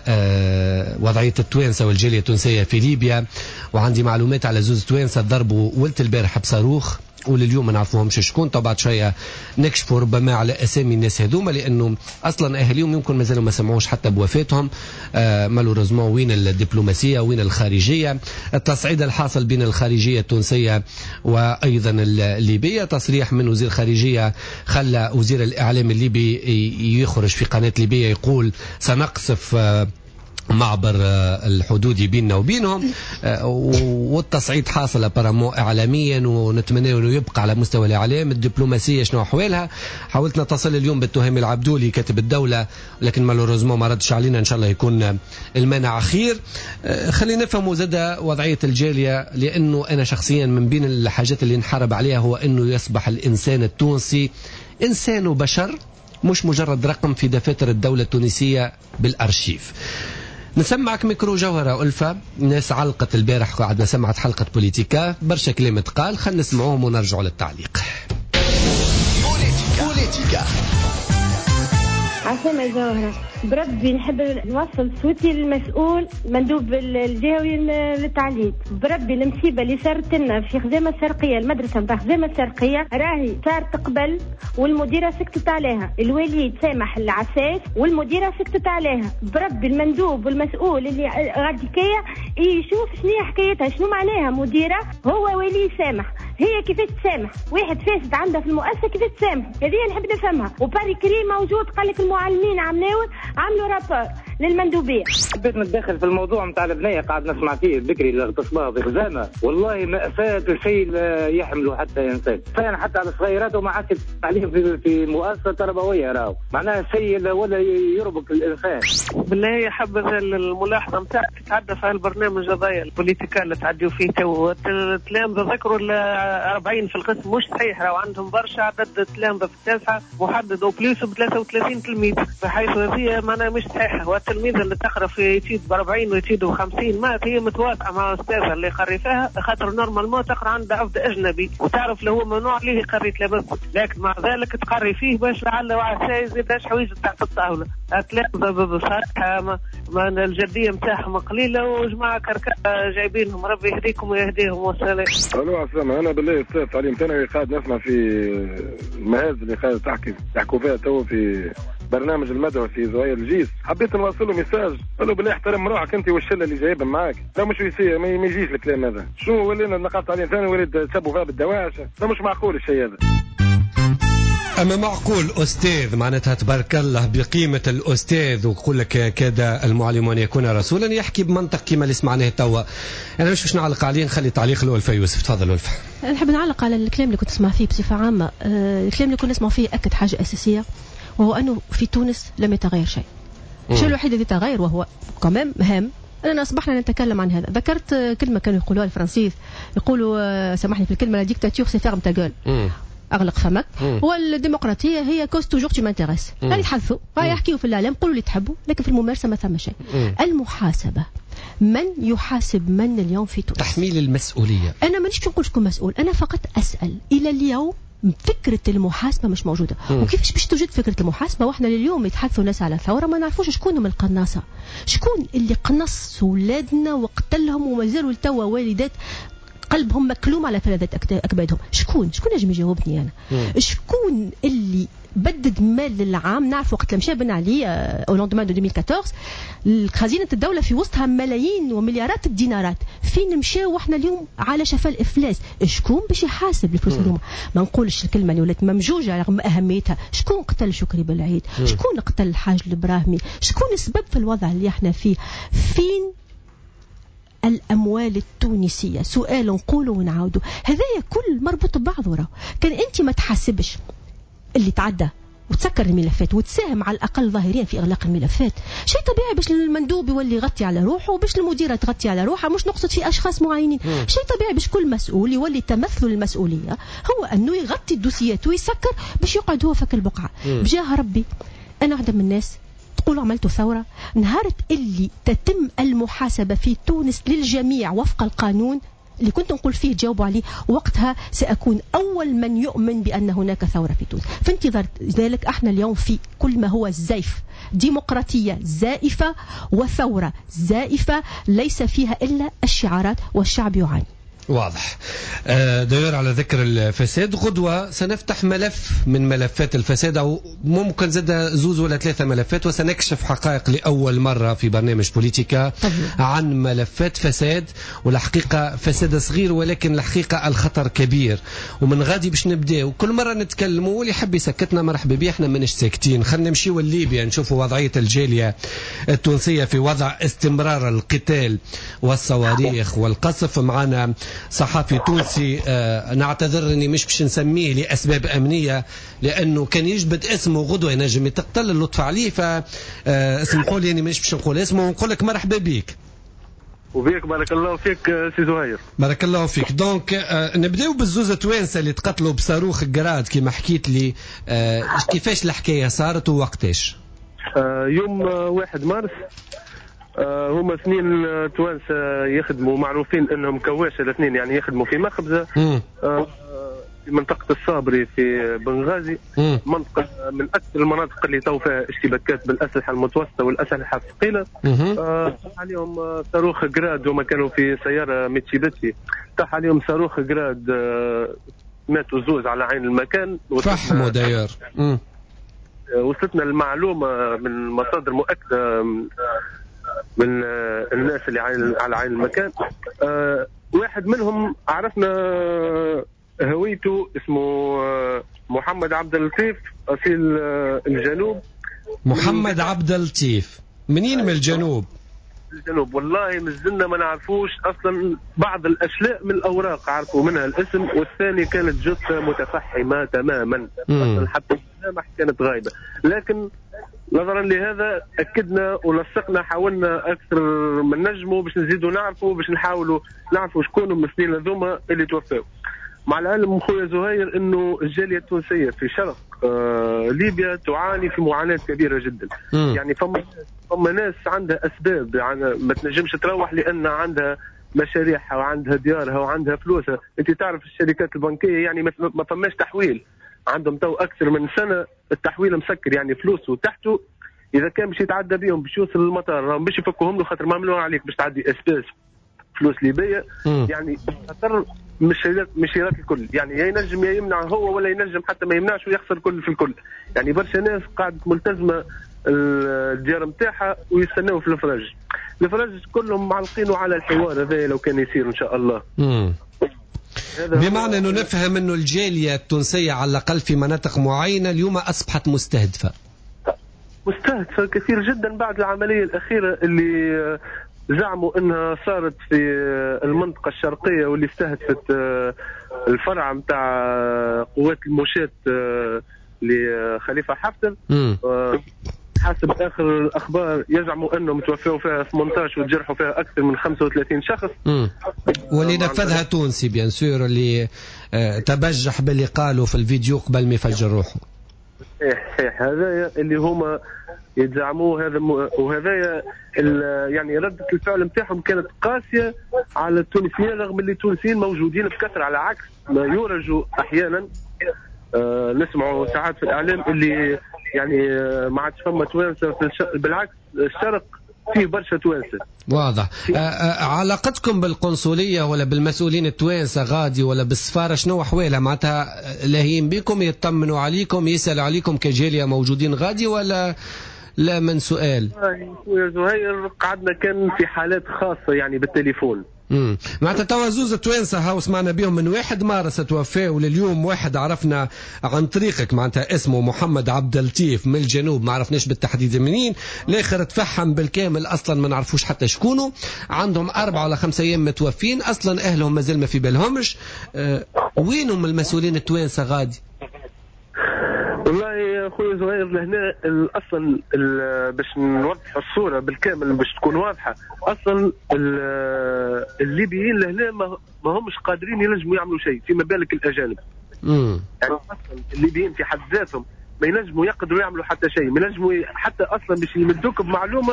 وضعيه التوانسه والجاليه التونسيه في ليبيا. وعندي معلومات على زوز توانسه ضربوا ولت البارح بصاروخ ولليوم ما نعرفوهمش شكون. طبعا شويه نكشفوا ربما على اسامي الناس هذوما، لانه اصلا اهاليهم يمكن مازالوا ما سمعوش حتى بوفاتهم. مالوريزمون وين الدبلوماسيه وين الخارجيه؟ التصعيد الحاصل بين الخارجيه التونسيه وايضا الليبيه، تصريح من وزير الخارجيه خلى وزير الاعلام الليبي يخرج في قناه ليبيه يقول سنقصف معبر الحدودي بيننا وبينهم، والتصعيد حاصل ابارامون اعلاميا، ونتمنى انه يبقى على مستوى الاعلام. الدبلوماسيه شنو احوالها؟ حاولت نتصل اليوم بالتهامي العبدولي كاتب الدوله، لكن مالوريزمون ما ردش علينا. ان شاء الله يكون المانع خير. خلينا نفهموا زاد وضعيه الجاليه، لانه انا شخصيا من بين الحاجات اللي نحارب عليها هو انه يصبح الانسان التونسي انسان وبشر، مش مجرد رقم في دفاتر الدوله التونسيه بالارشيف. نسمعك ميكرو جوهرة ألفة. ناس علقت البارح قعدنا سمعت حلقة بوليتيكا، برشا كلمة قال، خلينا نسمعوهم ونرجعوا للتعليق. بوليتيكا. عسلامة جوهرة، بربي نحب نوصل صوتي للمسؤول مندوب الجهوي للتعليم. بربي المصيبة اللي صارت لنا في خزامة الشرقية، المدرسة نتاع خزامة الشرقية راهي صارت قبل والمديرة سكتت عليها، الوليد سامح العساس والمديرة سكتت عليها. بربي المندوب والمسؤول اللي غاديكية يشوف شنو حكايتها، شنو معناها مديرة هو ولي سامح، هي كيفاش تسامح واحد فاسد عندها في المؤسسة، كيفاش تسامح؟ هذه نحب نفهمها. وباري كريم موجود قال لك المعلمين عملوا رابور للمندوبية. حبيت نتدخل في الموضوع نتاع البنية قاعد نسمع فيه بكري اللي اغتصبها في خزامة، والله مأساة شيء لا يحمله حتى إنسان، فين حتى على الصغيرات وما عادش التعليم في مؤسسة تربوية راهو، معناها شيء ولا يربك الإنسان. بالله حبذا الملاحظة نتاعك تتعدى في البرنامج هذايا البوليتيكا اللي تعديوا فيه تو التلامذة ذكروا 40 في القسم مش صحيح، راهو عندهم برشا عدد التلامذة في التاسعة محدد وبليس ب 33 تلميذ، بحيث هذه معناها مش صحيحة. والتلميذة اللي تقرا في يتيد ب40 ويتيد ب50 ما هي متوافقة مع أستاذها اللي يقري فيها، خاطر نورمال ما تقرا عند عبد أجنبي وتعرف له هو ممنوع ليه يقري تلامذة، لكن مع ذلك تقري فيه باش لعل وعسى يزيد حويجة تحت الطاولة. التلامذة بصراحة ما الجدية متاعهم قليلة، وجماعة كركبة جايبينهم، ربي يهديكم ويهديهم والسلام. الو عسلامة، أنا بالله أستاذ تعليم ثانوي قاعد نسمع في المهازل اللي قاعد تحكوا فيها تو في برنامج المدرسي في زوايا الجيز. حبيت نوصل له ميساج، قال له بالله احترم روحك انت والشله اللي جايبهم معاك، لا مش يصير ما يجيش الكلام هذا. شنو ولينا نقاط تعليم ثاني ولد تسبوا فيها بالدواعش، لا مش معقول الشيء هذا. أما معقول أستاذ معناتها تبارك الله بقيمة الأستاذ ويقول لك كاد المعلم أن يكون رسولا، يحكي بمنطق كما اللي سمعناه توا. أنا مش باش نعلق عليه، نخلي تعليق لألفة يوسف. تفضل ألفة. نحب نعلق على الكلام اللي كنت نسمع فيه بصفة عامة. الكلام اللي كنا نسمع فيه أكد حاجة أساسية، وهو أنه في تونس لم يتغير شيء. الشيء الوحيد الذي تغير وهو كمان هام أننا أصبحنا نتكلم عن هذا. ذكرت كلمة كانوا يقولوها الفرنسيس، يقولوا سامحني في الكلمة، لا ديكتاتور سي فيرم تا جول، أغلق فمك. والديمقراطية هي كوز توجور تو مانتيريس. غادي يتحدثوا غادي يحكيوا في الإعلام، قولوا اللي تحبوا، لكن في الممارسة ما ثم شيء. المحاسبة، من يحاسب من اليوم في تونس؟ تحميل المسؤولية. أنا مانيش نقول شكون مسؤول، أنا فقط أسأل. إلى اليوم فكرة المحاسبة مش موجودة. وكيفاش باش توجد فكرة المحاسبة واحنا لليوم يتحدثوا الناس على ثورة ما نعرفوش شكون من القناصة، شكون اللي قنص ولادنا وقتلهم وما زالوا لتوا والدات قلبهم مكلوم على فلذة أكبادهم. شكون نجم يجاوبني أنا؟ شكون اللي بدد مال للعام؟ نعرف وقت لمشى بن علي أو لوندمان دو 2014 خزينة الدولة في وسطها ملايين ومليارات الدينارات، فين مشاو واحنا اليوم على شفا الإفلاس؟ شكون باش يحاسب الفلوس هذوما؟ ما نقولش الكلمة اللي ولات ممجوجة رغم أهميتها. شكون قتل شكري بالعيد؟ شكون قتل الحاج الإبراهيمي؟ شكون السبب في الوضع اللي احنا فيه؟ فين الأموال التونسية؟ سؤال نقوله ونعاودوا، هذايا كل مربوط ببعض. وراه كان أنت ما تحاسبش اللي تعدى وتسكر الملفات وتساهم على الأقل ظاهريا في إغلاق الملفات، شيء طبيعي باش المندوب يولي يغطي على روحه وباش المديرة تغطي على روحها. مش نقصد في أشخاص معينين، شيء طبيعي باش كل مسؤول يولي تمثل المسؤولية هو أنه يغطي الدوسيات ويسكر باش يقعد هو فك البقعة. بجاه ربي أنا واحدة من الناس تقولوا عملتوا ثورة، نهارت اللي تتم المحاسبة في تونس للجميع وفق القانون اللي كنت نقول فيه جاوبوا عليه، وقتها سأكون أول من يؤمن بأن هناك ثورة في تونس. في انتظار ذلك احنا اليوم في كل ما هو زيف، ديمقراطية زائفة وثورة زائفة ليس فيها إلا الشعارات والشعب يعاني. واضح. داير على ذكر الفساد، غدوة سنفتح ملف من ملفات الفساد، أو ممكن زاد زوز ولا 3 ملفات، وسنكشف حقائق لأول مرة في برنامج بوليتيكا عن ملفات فساد. والحقيقة فساد صغير، ولكن الحقيقة الخطر كبير. ومن غادي باش نبدأ، وكل مرة نتكلموا واللي يحب يسكتنا مرحبا بيه، احنا ماناش ساكتين. خلينا نمشيو لليبيا نشوفوا وضعية الجالية التونسية في وضع استمرار القتال والصواريخ والقصف. معنا صحفي تونسي، نعتذر اني مش باش نسميه لاسباب امنيه، لانه كان يجبد اسمه غدوه ينجم يتقتل اللطف عليه، فاسمحوا لي اني مش باش نقول اسمه، ونقول لك مرحبا بك. وبيك بارك الله فيك سي زهير. بارك الله فيك. دونك نبداو بالزوزة توانسه اللي تقتلوا بصاروخ جراد كما حكيت لي. كيفاش الحكايه صارت ووقتاش؟ يوم 1 مارس. هما اثنين توانسه يخدموا، معروفين انهم كواشة الاثنين، يعني يخدموا في مخبزه في منطقه الصابري في بنغازي. منطقه من اكثر المناطق اللي تو فيها اشتباكات بالاسلحه المتوسطه والاسلحه الثقيله. طاح عليهم صاروخ جراد، وما كانوا في سياره ميتسوبيشي، طاح عليهم صاروخ جراد، ماتوا زوز على عين المكان. فحموا داير. وصلتنا المعلومه من مصادر مؤكده من الناس اللي على عين المكان. واحد منهم عرفنا هويته، اسمه محمد عبد اللطيف، أصيل الجنوب. محمد عبد اللطيف منين؟ من الجنوب. الجنوب والله مازلنا ما نعرفوش اصلا. بعض الاشلاء من الاوراق عرفوا منها الاسم، والثاني كانت جثه متفحمه تماما، اصلا حتى الملامح كانت غايبه. لكن نظرا لهذا اكدنا ولصقنا، حاولنا اكثر من نجموا باش نزيدوا نعرفوا، باش نحاولوا نعرفوا شكون المسنين هذوما اللي توفاوا. مع العلم خويا زهير انه الجاليه التونسيه في شرق ليبيا تعاني في معاناه كبيره جدا. يعني فما ناس عندها اسباب، يعني ما تنجمش تروح لان عندها مشاريعها وعندها ديارها وعندها فلوسها. انت تعرف الشركات البنكيه يعني ما فماش تحويل، عندهم تو اكثر من سنه التحويل مسكر، يعني فلوسه تحته اذا كان باش يتعدى بهم باش يوصل للمطار راهم باش يفكوهم له، خاطر ما ممنوع عليك باش تعدي اسباس فلوس ليبيه. يعني خطر مشيرات الكل، يعني يا ينجم يا يمنع هو، ولا ينجم حتى ما يمنعش ويخسر كل في الكل. يعني برشا ناس قاعدة ملتزمه الديار نتاعها ويستناو في الفرج كلهم معلقينه على الحوار هذا لو كان يصير ان شاء الله. بمعنى انه نفهم انه الجاليه التونسيه على الاقل في مناطق معينه اليوم اصبحت مستهدفه كثير جدا بعد العمليه الاخيره اللي زعموا انها صارت في المنطقه الشرقيه، واللي استهدفت الفرع نتاع قوات المشاة لخليفه حفتر. حسب اخر الاخبار يزعموا انهم توفوا فيها 18 وتجرحوا فيها اكثر من 35 شخص. واللي نفذها تونسي بيان سور، اللي تبجح باللي قالوا في الفيديو قبل ما يفجر روحه. صحيح هذا اللي هما يزعموه هذا وهذايا يعني ردة الفعل نتاعهم كانت قاسية على التونسيين، رغم اللي التونسيين موجودين بكثرة، على عكس ما يورج احيانا. نسمعوا ساعات في الاعلام اللي يعني ما عادش فما توانسه بالعكس الشرق فيه برشا توانسه. واضح. علاقتكم بالقنصليه ولا بالمسؤولين التوانسه غادي ولا بالسفاره شنو احوالها؟ معناتها لاهين بكم، يطمنوا عليكم، يسالوا عليكم كجاليه موجودين غادي، ولا لا من سؤال؟ يا زهير قعدنا كان في حالات خاصه يعني بالتليفون. معناتها توا زوز توانسه هاو سمعنا بهم من 1 مارس توفاه، ولليوم واحد عرفنا عن طريقك معناتها اسمه محمد عبد اللطيف من الجنوب، ما عرفناش بالتحديد منين. الاخر تفحم بالكامل اصلا ما نعرفوش حتى شكونه. عندهم 4 ولا 5 ايام متوفين، اصلا اهلهم مازال ما في بالهمش. وينهم المسؤولين التوانسه غادي؟ والله يا خويا زهير لهنا اصلا باش نوضح الصوره بالكامل باش تكون واضحه، اصلا الليبيين لهنا ما همش قادرين ينجموا يعملوا شيء، فيما بالك الاجانب. يعني اصلا الليبيين في حد ذاتهم ما ينجموا يقدروا يعملوا حتى شيء، ما ينجموا حتى اصلا باش يمدوك بمعلومه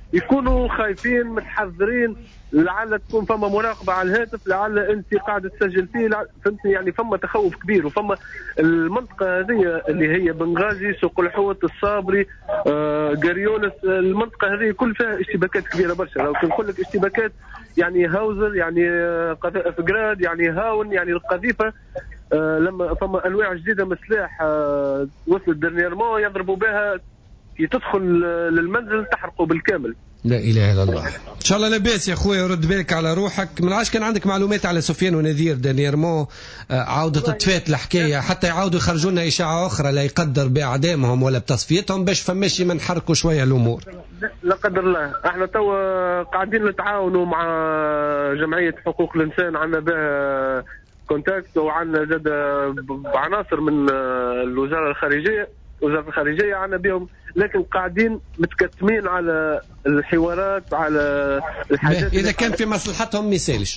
يكونوا خايفين متحذرين، لعل تكون فما مراقبه على الهاتف، لعل انت قاعد تسجل فيه، فهمتني يعني فما تخوف كبير. وفما المنطقه هذه اللي هي بنغازي، سوق الحوت، الصابري، قريونس، المنطقه هذه كل فيها اشتباكات كبيره برشا. لو نقول لك اشتباكات يعني هاوزر، يعني فقراد، يعني هاون، يعني القذيفه، لما فما انواع جديده من السلاح وصلت ديرنييرمون يضربوا بها كي تدخل للمنزل تحرقه بالكامل. لا اله الا الله. ان شاء الله لاباس يا خويا، ورد بالك على روحك. من عاش كان عندك معلومات على سفيان ونذير ديرنييرمون عاودة تفات الحكايه، حتى يعاودوا يخرجوا لنا اشاعه اخرى لا يقدر باعدامهم ولا بتصفيتهم، باش فماشي ما نحركوا شويه الامور. لا قدر الله. احنا توا قاعدين نتعاونوا مع جمعيه حقوق الانسان، عندنا بها كونتاكت، وعندنا زاد عناصر من الوزاره الخارجيه، وزاره الخارجيه عندنا بهم، لكن قاعدين متكتمين على الحوارات، على الحاجات. اذا كان في مصلحتهم ما يسالش.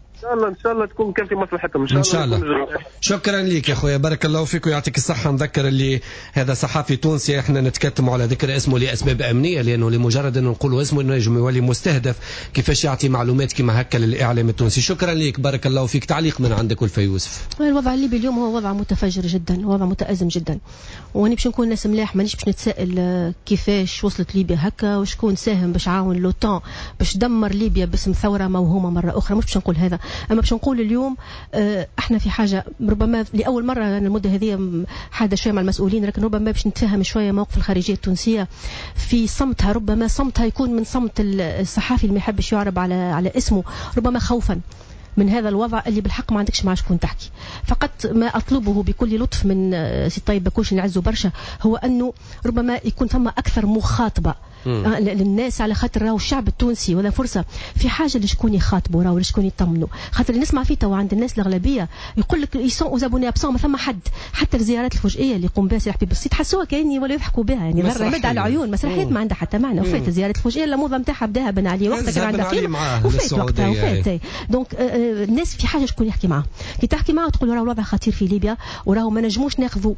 ان شاء الله تكون كان في مصلحتهم ان شاء الله. شكرا لك يا خويا، بارك الله فيك ويعطيك الصحه. نذكر اللي هذا صحفي تونسي، احنا نتكتموا على ذكر اسمه لاسباب امنيه، لانه لمجرد انه نقولوا اسمه انه ينجم يولي مستهدف كيفاش يعطي معلومات كما هكا للاعلام التونسي. شكرا لك، بارك الله فيك. تعليق من عندك ولفا يوسف؟ الوضع الليبي اليوم هو وضع متفجر جدا، وضع متازم جدا، واني باش نكون ناس ملاح، مانيش باش نتسائل كيفاش وصلت ليبيا هكا، وشكون ساهم باش عاون لوطان باش دمر ليبيا باسم ثوره موهومه مره اخرى. مش باش نقول هذا، اما باش نقول اليوم احنا في حاجه، ربما لاول مره المده هذه حاجه شويه مع المسؤولين، لكن ربما باش نتفهم شويه موقف الخارجيه التونسيه في صمتها. ربما صمتها يكون من صمت الصحافي اللي ما يحبش يعرب على اسمه، ربما خوفا من هذا الوضع اللي بالحق ما عندكش مع شكون تحكي. فقط ما أطلبه بكل لطف من سي طيب بكوش نعزه برشا، هو أنه ربما يكون ثم أكثر مخاطبة للناس، على خاطر راهو الشعب التونسي ولا فرصة في حاجة لشكون يخاطبوا، راهو لشكون يطمنوا. خاطر نسمع فيه تو عند الناس الأغلبية يقول لك يسون أوزابوني أبسون، ما ثم حد. حتى الزيارات الفجائية اللي يقوم بها سي حبيب السيد حسوها كأني ولا يضحكوا بها، يعني ضرة مد على العيون، مسرحيات ما عندها حتى معنى. وفات الزيارات الفجائية الموضة نتاعها بداها بن علي وقتها كان عندها قيمة، وفات وقتها وفات. دونك الناس في حاجة شكون يحكي معاه، كي تحكي معاه تقول راهو الوضع خطير في ليبيا، وراهو ما نجموش ناخذوا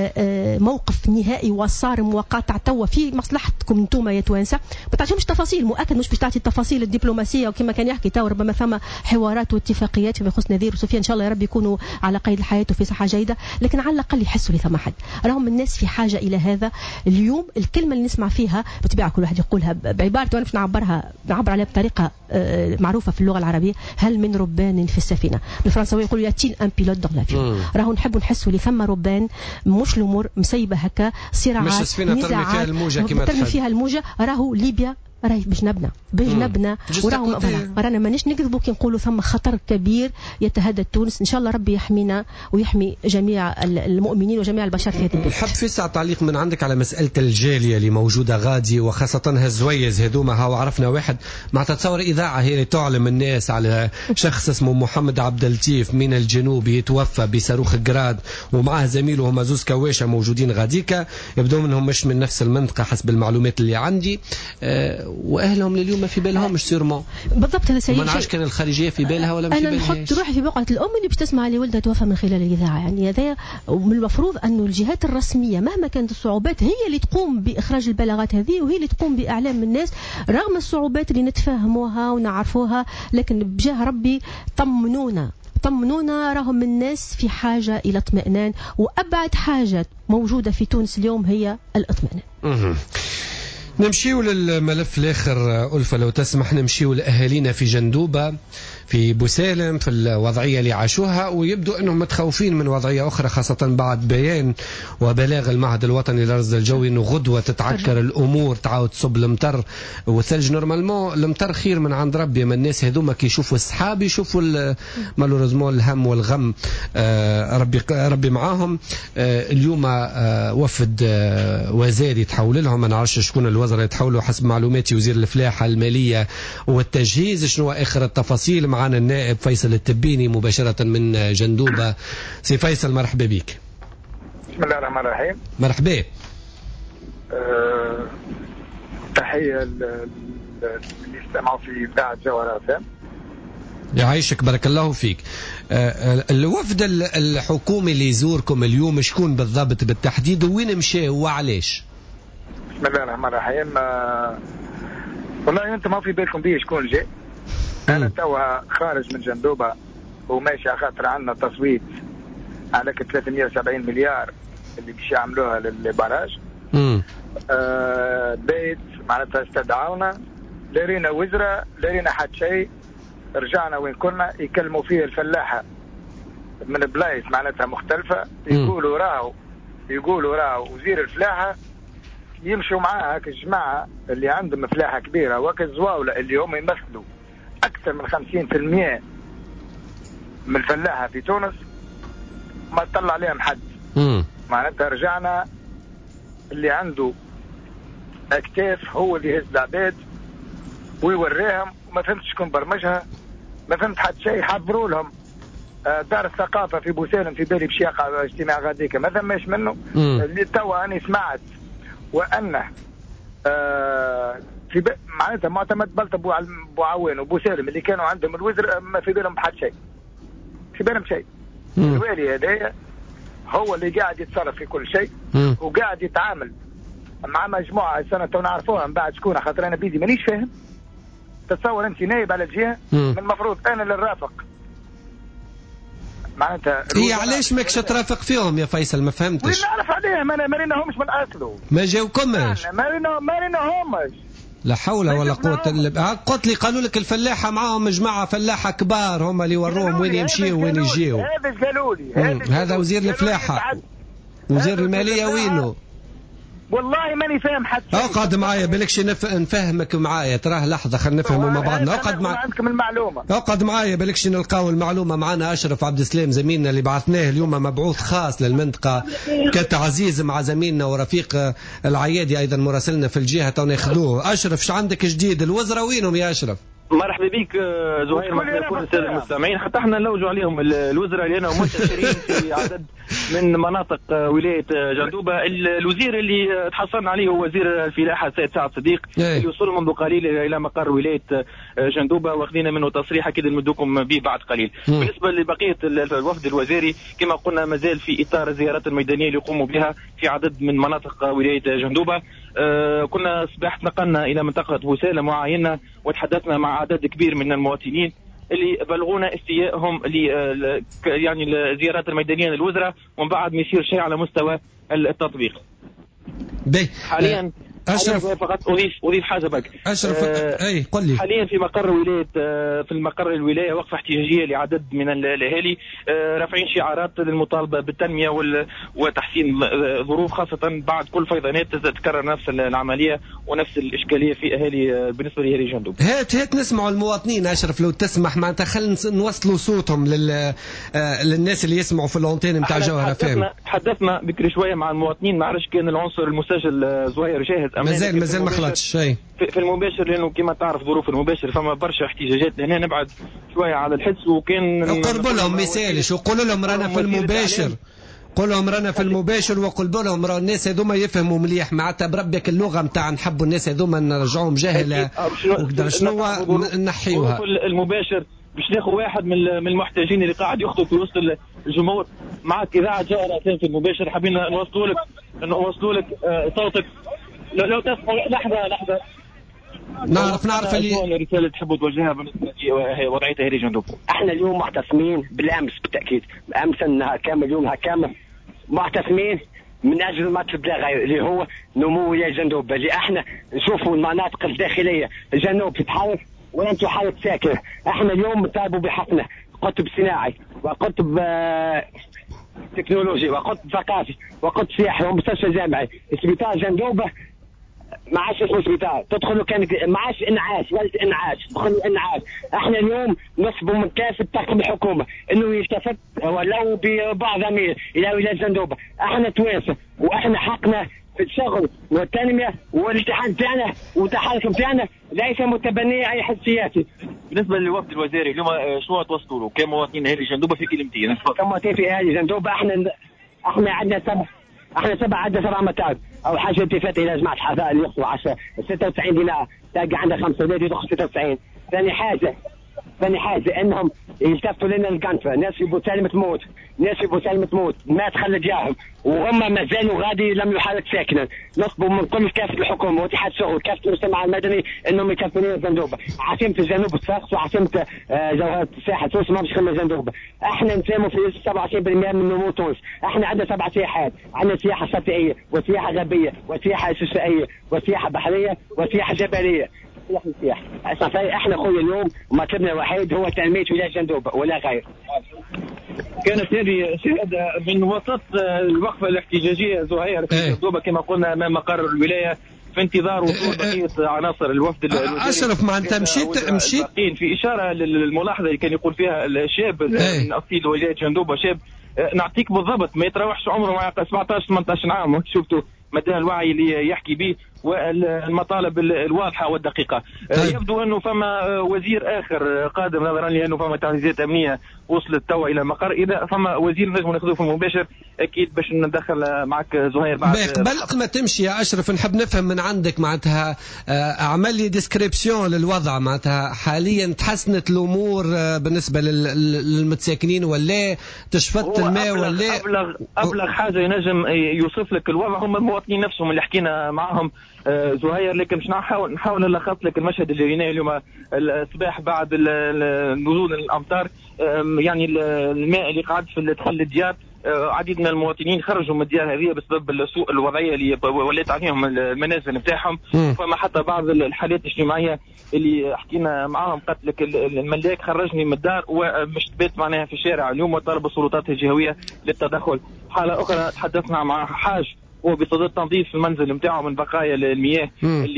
موقف نهائي وصارم وقاطع توا في مصلحتكم انتم يا توانسه. ما تعطيهمش تفاصيل، مؤكد مش باش تعطي التفاصيل الدبلوماسيه وكما كان يحكي تو، ربما ثم حوارات واتفاقيات فيما يخص نذير وسفيان، ان شاء الله يا رب يكونوا على قيد الحياه وفي صحه جيده، لكن على الاقل يحسوا لي ثم حد. راهم الناس في حاجه الى هذا. اليوم الكلمه اللي نسمع فيها بطبيعه كل واحد يقولها بعبارته، وانا باش نعبر عليها بطريقه معروفه في اللغه العربيه، هل من ربان في السفينه؟ بالفرنساوي يقولوا ياتين ان بيلوت دون لافيون. راهو نحبوا نحسوا لي ثم ربان، مش الامور مسيبه هكا، صراعات، مش سفينه ترمي فيها الموجه كما ترمي فيها الموجه. راهو ليبيا راهي بجنبنا ورانا مانيش نكذبوا كي نقولوا ثم خطر كبير يتهدد تونس. ان شاء الله ربي يحمينا ويحمي جميع المؤمنين وجميع البشر في هذه البلاد. نحب في ساعة تعليق من عندك على مسألة الجالية اللي موجودة غادي، وخاصة هالزويز هذوما. هاو عرفنا واحد مع تتصور إذاعة هي اللي تعلم الناس على شخص اسمه محمد عبد اللطيف من الجنوب يتوفى بصاروخ جراد، ومعه زميله هما زوز كواشة موجودين غاديكا، يبدو منهم مش من نفس المنطقة حسب المعلومات اللي عندي، واهلهم لليوم ما في بالهم مش سيرمون بالضبط. هذا سيء. ما نعرفش كان الخارجيه في بالها ولا مش في بالها. انا نحط روحي في بقعه الام اللي باش تسمع اللي ولدها توفى من خلال الاذاعه، يعني هذا من المفروض انه الجهات الرسميه مهما كانت الصعوبات هي اللي تقوم باخراج البلاغات هذه، وهي اللي تقوم باعلام الناس رغم الصعوبات اللي نتفاهموها ونعرفوها، لكن بجاه ربي طمنونا راهم الناس في حاجه الى اطمئنان، وابعد حاجه موجوده في تونس اليوم هي الاطمئنان. نمشيو للملف الآخر ألفة لو تسمح، نمشيو لأهالينا في جندوبة في بوسالم في الوضعية اللي عاشوها، ويبدو أنهم متخوفين من وضعية أخرى، خاصة بعد بيان وبلاغ المعهد الوطني للرصد الجوي أنه غدوة تتعكر الأمور، تعاود تصب المطر والثلج. نورمالمون المطر خير من عند ربي، ما الناس هذوما كي يشوفوا السحاب يشوفوا مالوريزمون الهم والغم. ربي معاهم. اليوم وفد وزاري تحول لهم، ما نعرفش شكون الوزراء يتحولوا، حسب معلوماتي وزير الفلاحة المالية والتجهيز. شنو آخر التفاصيل؟ معنا النائب فيصل التبيني مباشرة من جندوبة. سي فيصل مرحبا بك. بسم الله الرحمن الرحيم. مرحبا. تحية اللي استمعوا في إذاعة جوهر FM. يعيشك بارك الله فيك. الوفد الحكومي اللي يزوركم اليوم شكون بالضبط بالتحديد، وين مشى وعلاش؟ بسم الله الرحمن الرحيم. والله انت ما في بالكم بيه شكون جاي. انا توا خارج من جندوبه وماشي على خاطر عندنا تصويت على 370 مليار اللي باش يعملوها للبراج. بيت معناتها استدعونا، لا رينا وزراء لا رينا حد شيء. رجعنا وين كنا يكلموا فيه الفلاحه من بلايص معناتها مختلفه، يقولوا راهو وزير الفلاحه يمشوا معاه هاك الجماعه اللي عندهم فلاحه كبيره وك الزواوله اللي هم يمثلوا اكثر من 50% من الفلاحه في تونس، ما طلع عليهم حد. معناتها رجعنا اللي عنده اكتاف هو اللي يهز العباد ويوريهم، وما فهمتش شكون برمجها، ما فهمت حتى شيء. حضروا لهم دار الثقافه في بوسالم، في بالي باش يقع اجتماع غاديك ما ثماش منه. اللي توا اني سمعت وانه في معناتها معتمد بلطة بو عوان وبو سالم اللي كانوا عندهم الوزر ما في بالهم بحد شيء، في بالهم شيء. الوالي هذايا هو اللي قاعد يتصرف في كل شيء وقاعد يتعامل مع مجموعه السنه تو نعرفوها من بعد شكون، خاطر انا بيدي مانيش فاهم. تتصور انت نايب على الجهه من المفروض انا اللي نرافق معناتها. هي علاش ماكش ترافق فيهم يا فيصل؟ ما فهمتش. وين نعرف عليهم انا؟ ما ريناهمش من اصله، ما جاوكمش، ما ريناهمش. لا حول ولا قوة الا قلت لي قالوا لك الفلاحة معاهم جماعة فلاحة كبار هم اللي وروهم وين يمشيوا وين يجيوا. هذا قالوا لي، هذا وزير الفلاحة. وزير المالية وينه؟ والله ماني فاهم حتى. اقعد معايا بالكش نفهمك معايا، تراه لحظة خلينا نفهموا مع بعضنا. اقعد معايا عندكم المعلومة. اقعد معايا بالكش نلقاو المعلومة. معنا أشرف عبد السلام زميلنا اللي بعثناه اليوم مبعوث خاص للمنطقة كتعزيز مع زميلنا ورفيق العيادي أيضا مراسلنا في الجهة تو ناخذوه. أشرف ش عندك جديد؟ الوزراء وينهم يا أشرف؟ مرحبا بك زهير، مرحبا بكل الساده المستمعين. حتى احنا نلوجوا عليهم الوزراء اللي هم منتشرين في عدد من مناطق ولايه جندوبه. الوزير اللي تحصلنا عليه هو وزير الفلاحه السيد سعد صديق اللي وصل منذ قليل الى مقر ولايه جندوبه، واخذين منه تصريح اكيد نمدوكم به بعد قليل. بالنسبه لبقيه الوفد الوزاري كما قلنا مازال في اطار الزيارات الميدانيه اللي يقوموا بها في عدد من مناطق ولايه جندوبه. كنا صباح نقلنا الى منطقه بوسالم وعاينا وتحدثنا مع عدد كبير من المواطنين اللي بلغونا استيائهم يعني الزيارات الميدانيه للوزراء، ومن بعد ما يصير شيء على مستوى التطبيق. حاليا أشرف فقط أضيف حاجة بك. أشرف أي قل لي. حاليا في مقر ولاية في المقر الولاية وقفة احتجاجية لعدد من الأهالي رافعين شعارات للمطالبة بالتنمية وتحسين الظروف، خاصة بعد كل فيضانات تتكرر نفس العملية ونفس الإشكالية في أهالي بالنسبة لأهالي جندوب. هات نسمعوا المواطنين أشرف لو تسمح، معناتها خلينا نوصلوا صوتهم للناس اللي يسمعوا في الأونتين نتاع جوهرة فهم. تحدثنا بكري شوية مع المواطنين، ما عرفش كان العنصر المسجل زهير جاهز مازال ما خلطش شيء في المباشر، لانه كما تعرف ظروف المباشر فما برشا احتجاجات هنا. نبعد شويه على الحدث وكان قرب لهم مثالش وقول لهم رانا في المباشر، قول لهم رانا في المباشر وقول لهم راه الناس هذوما يفهموا مليح معناتها بربك اللغه نتاع نحبوا الناس هذوما نرجعوهم جاهله وقدر شنو نحيوها. المباشر باش ناخذ واحد من المحتاجين اللي قاعد يخطب في وسط الجمهور معك اذاعه جوهرة في المباشر، حابين نوصلوا لك صوتك. لو تسمع لحظه نعرف اللي رساله تحبوا توجهها بالنسبه لوضعيه اهالي جندوب. احنا اليوم معتصمين بالامس بالتاكيد، امس النهار كامل يومها كامل معتصمين من اجل المطلب اللي هو نمو ولايه جندوب، اللي احنا نشوفوا المناطق الداخليه الجنوب تتحرك ولم تحرك ساكنه. احنا اليوم نطالبوا بحقنا، قطب صناعي وقطب تكنولوجي وقطب ثقافي وقطب سياحي ومستشفى جامعي. سبيطار جندوبه ما عادش اسمه سبيطار، تدخلوا كان ما عادش انعاش ولا انعاش، تدخلوا انعاش. احنا اليوم نصبوا من كافه طاقم الحكومه انه يلتفت ولو ببعض ضمير الى ولايه جندوبه. احنا توانسه واحنا حقنا في الشغل والتنميه والاتحاد بتاعنا والتحالف بتاعنا ليس متبني اي حزب سياسي. بالنسبه للوفد الوزاري اليوم شنو توصلوا له كمواطنين اهالي جندوبه في كلمتين؟ كمواطنين في اهالي جندوبه احنا عندنا سبع متاعب. اول حاجه التفات الى جماعه الحذاء اللي يقصوا 96 دينار، تلقى عندها 5 اولاد يدخل 96. ثاني حاجه ثاني حاجه انهم يلتفتوا لنا القنفه، ناس في بوسالم تموت، ناس في بوسالم تموت ما تخلد جاهم وهم ما زالوا غادي لم يحرك ساكنا. نطلبوا من كل كافه الحكومه واتحاد الشغل وكافه المجتمع المدني انهم يكفوا لنا زندوبه، عاصمه الجنوب الساقس وعاصمه جوهره الساحه تونس ما فيش خلنا زندوبه. احنا نساهموا في 27% من نمو تونس، احنا عندنا 7 سياحات، عندنا سياحه شاطئيه وسياحه غابيه وسياحه استشفائيه وسياحه بحريه وسياحه جبليه. السياحه احنا خويا اليوم مطلبنا الوحيد هو تنميه ولايه جندوبه ولا غير. كانت هذه شهاده من وسط الوقفه الاحتجاجيه زهير في جندوبه كما قلنا امام مقر الولايه في انتظار وصول بقيه عناصر الوفد اشرف. ما انت مشيت في اشاره للملاحظه اللي كان يقول فيها الشاب من اصيل ولايه جندوبه، شاب نعطيك بالضبط ما يتراوحش عمره مع 17 18 عام، شفتوا مدى الوعي اللي يحكي به والمطالب الواضحه والدقيقه. يبدو انه فما وزير اخر قادم نظرا لانه فما تعزيزات امنيه وصلت توا الى المقر. اذا فما وزير نجم ناخذوه في المباشر اكيد باش ندخل معك زهير بعد. قبل ما تمشي يا اشرف نحب نفهم من عندك معناتها اعمل لي ديسكريبسيون للوضع، معناتها حاليا تحسنت الامور بالنسبه للمتساكنين ولا تشفت الماء ولا ابلغ حاجه ينجم يوصف لك الوضع هم المواطنين نفسهم اللي حكينا معهم زهير، لكن مش نحاول نلخص لك المشهد اللي جريناه اليوم الصباح بعد نزول الامطار. يعني الماء اللي قاعد في دخل الديار، عديد من المواطنين خرجوا من الديار هذه بسبب سوء الوضعيه اللي ولات عليهم المنازل نتاعهم. فما حتى بعض الحالات الاجتماعيه اللي حكينا معاهم قالت لك الملاك خرجني من الدار ومش تبات معناها في الشارع اليوم وطالب السلطات الجهويه للتدخل. حاله اخرى تحدثنا مع حاج هو بصدد تنظيف المنزل نتاعه من بقايا المياه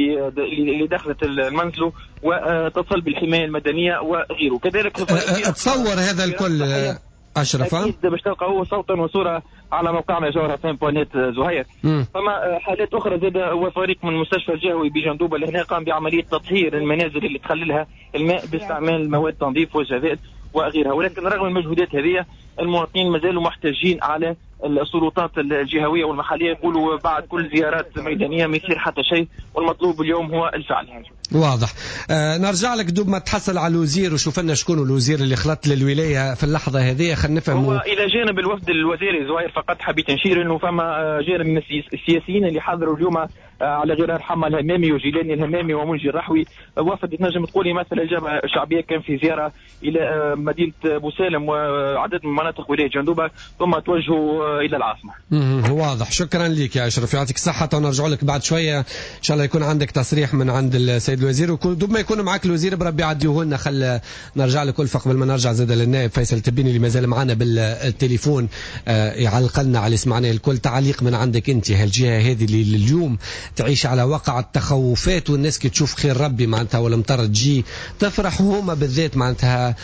اللي دخلت المنزل واتصل بالحمايه المدنيه وغيره. كذلك اتصور هذا الكل اشرف اكيد باش تلقاوه صوتا وصوره على موقعنا جوهره فين.نت زهير. فما حالات اخرى زاد هو فريق من المستشفى الجهوي بجندوبه لهنا قام بعمليه تطهير المنازل اللي تخللها الماء باستعمال مواد تنظيف وجافات وغيرها. ولكن رغم المجهودات هذه المواطنين ما زالوا محتاجين على السلطات الجهويه والمحليه. يقولوا بعد كل زيارات ميدانيه ما يصير حتى شيء، والمطلوب اليوم هو الفعل. واضح. نرجع لك دوب ما تحصل على الوزير وشوف لنا شكون الوزير اللي خلط للولايه في اللحظه هذه. خلينا نفهم. هو الى جانب الوفد الوزاري زهير فقط حبيت نشير انه فما جانب من السياسيين اللي حضروا اليوم على غرار حما الهمامي وجيلاني الهمامي ومنجي الرحوي. وفد تنجم تقولي مثلا الجبهه الشعبيه كان في زياره الى مدينه بوسالم وعدد من مناطق ولايه جندوبه ثم توجهوا الى العاصمه. واضح. شكرا لك يا اشرف، يعطيك الصحه. ونرجع لك بعد شويه ان شاء الله يكون عندك تصريح من عند السيد الوزير، دوب ما يكون معك الوزير بربي يعديه لنا. خل نرجع لك ألفة قبل ما نرجع زاد للنائب فيصل التبيني اللي مازال معنا بالتليفون يعلق لنا على سمعنا الكل. تعليق من عندك انت، هالجهه هذه اللي اليوم تعيش على وقع التخوفات والناس كي تشوف خير ربي معناتها والمطر تجي تفرح هما بالذات معناتها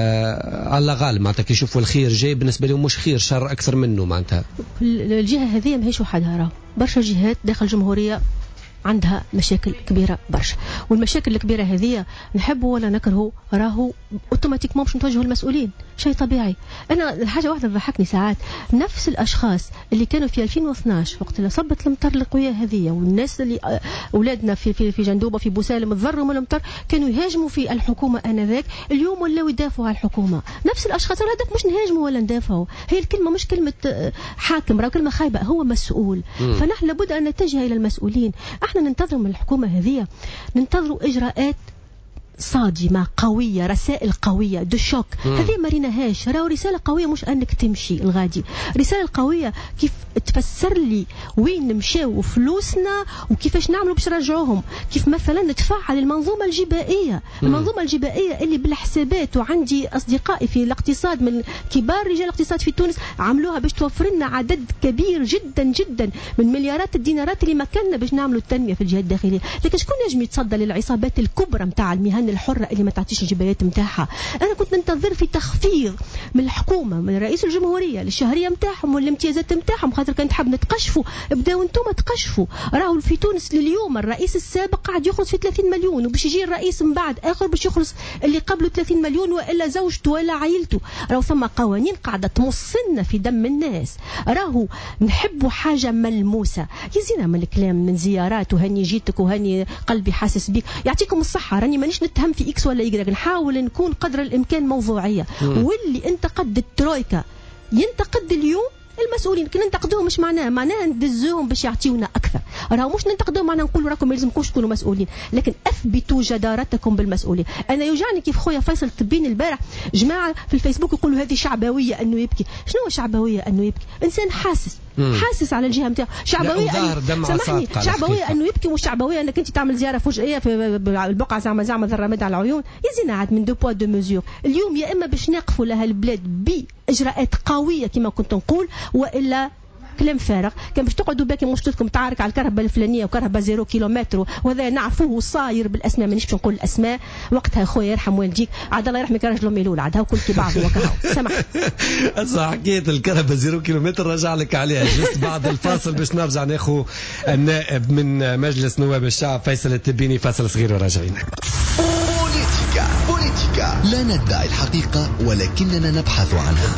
الله غالب معناتها كي يشوفوا الخير جاي بالنسبه لهم مش خير شر اكثر منه. معناتها الجهه هذه ماهيش وحدها، برشا جهات داخل الجمهوريه عندها مشاكل كبيرة برشا، والمشاكل الكبيرة هذه نحبه ولا نكرهه راهو اوتوماتيكمون باش نتوجهوا المسؤولين، شيء طبيعي. انا حاجة واحدة تضحكني ساعات، نفس الاشخاص اللي كانوا في 2012 وقت اللي صبت المطر القوية هذه والناس اللي اولادنا في جندوبة في بوسالم تضروا من المطر كانوا يهاجموا في الحكومة انذاك، اليوم ولاو يدافعوا على الحكومة. نفس الاشخاص هذاك مش نهاجموا ولا ندافعوا، هي الكلمة مش كلمة حاكم، راهو كلمة خايبة، هو مسؤول. فنحن لابد ان نتجه الى المسؤولين. احنا ننتظر من الحكومة هذه ننتظروا إجراءات صادمة قوية، رسائل قوية دو شوك. هذه ما ريناهاش، راهو رسالة قوية مش أنك تمشي الغادي، رسالة قوية كيف تفسر لي وين نمشيو فلوسنا وكيفاش نعملوا باش نرجعوهم، كيف مثلا نتفعل المنظومة الجبائية، المنظومة الجبائية اللي بالحسابات، وعندي أصدقائي في الاقتصاد من كبار رجال الاقتصاد في تونس عملوها باش توفر لنا عدد كبير جدا جدا من مليارات الدينارات اللي مكننا باش نعملوا التنمية في الجهات الداخلية. لكن شكون نجم يتصدى للعصابات الكبرى متاع المهن الحرة اللي ما تعطيش الجبايات متاعها؟ أنا كنت ننتظر في تخفيض من الحكومة من رئيس الجمهورية للشهرية متاعهم والامتيازات متاعهم، خاطر كانت حاب نتقشفوا، بداو انتم تقشفوا. راهو في تونس لليوم الرئيس السابق قاعد يخلص في 30 مليون وباش يجي الرئيس من بعد آخر باش يخلص اللي قبله 30 مليون وإلا زوجته ولا عائلته. راهو ثم قوانين قاعدة تمصنا في دم الناس. راهو نحبوا حاجة ملموسة، يزينا من الكلام من زيارات وهني جيتك وهني قلبي حاسس بيك، يعطيكم الصحة، راني مانيش نتهم في اكس ولا يقرا، نحاول نكون قدر الامكان موضوعيه. واللي انتقد الترويكا ينتقد اليوم المسؤولين، كي ننتقدوهم مش معناها ندزوهم باش يعطيونا اكثر، راهو مش ننتقدوهم معناها نقولوا راكم ما لازمكوش تكونوا مسؤولين، لكن اثبتوا جدارتكم بالمسؤوليه. انا يوجعني كيف خويا فيصل التبيني البارح جماعه في الفيسبوك يقولوا هذه شعبويه انه يبكي. شنو شعبويه انه يبكي؟ انسان حاسس على الجهه نتاعو. شعبويه سامحني، شعبويه انه يبكي، مش شعبويه انك انت تعمل زياره فجائيه في البقعه زعما ذرمد على العيون. يزينا عاد من دو بوا دو ميزور. اليوم يا اما باش نقفوا لها البلاد باجراءات قويه كما كنت نقول، والا كلام فارغ. كان باش تقعدوا باكي مشتتكم تعارك على الكهرباء الفلانيه وكهرباء 0 كيلومتر، وهذا نعرفوه صاير بالاسماء، مانيش باش نقول الاسماء. وقتها خويا يرحم والديك عاد الله يرحمك راجل امي الاولى، عاد هاو كل كي بعض وكهو. سامح صح، حكايه الكهرباء 0 كيلومتر رجع لك عليها جست بعد الفاصل باش نرجع ناخذ النائب من مجلس نواب الشعب فيصل التبيني. فاصل صغير وراجعين. بوليتيكا لا ندعي الحقيقة ولكننا نبحث عنها.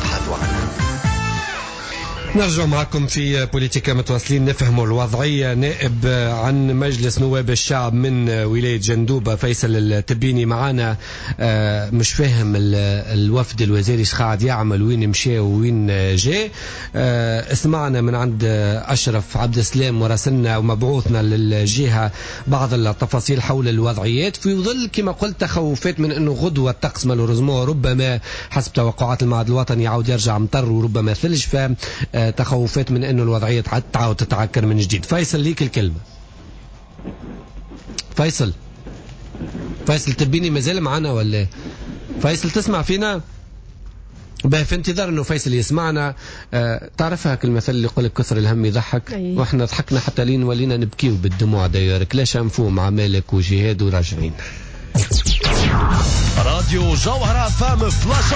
نرجع معكم في بوليتيكا متواصلين نفهموا الوضعية. نائب عن مجلس نواب الشعب من ولاية جندوبة فيصل التبيني معنا. مش فاهم الوفد الوزاري ايش قاعد يعمل، وين مشى وين جاء. اسمعنا من عند أشرف عبد السلام وراسلنا ومبعوثنا للجهة بعض التفاصيل حول الوضعيات في ظل كما قلت تخوفات من انه غدوة الطقس مالوريزمون ربما حسب توقعات المعهد الوطني يعود يرجع مطر وربما ثلج، تخوفات من انه الوضعيه تعاود تتعكر من جديد. فيصل ليك الكلمه. فيصل تبيني مازال معنا ولا؟ فيصل تسمع فينا؟ في انتظار انه فيصل يسمعنا. تعرف هاك المثل اللي يقول لك كثر الهم يضحك، واحنا ضحكنا حتى لين ولينا نبكيو بالدموع دايرك. لا شنفو مع مالك وجهاد وراجعين. راديو جوهرة فام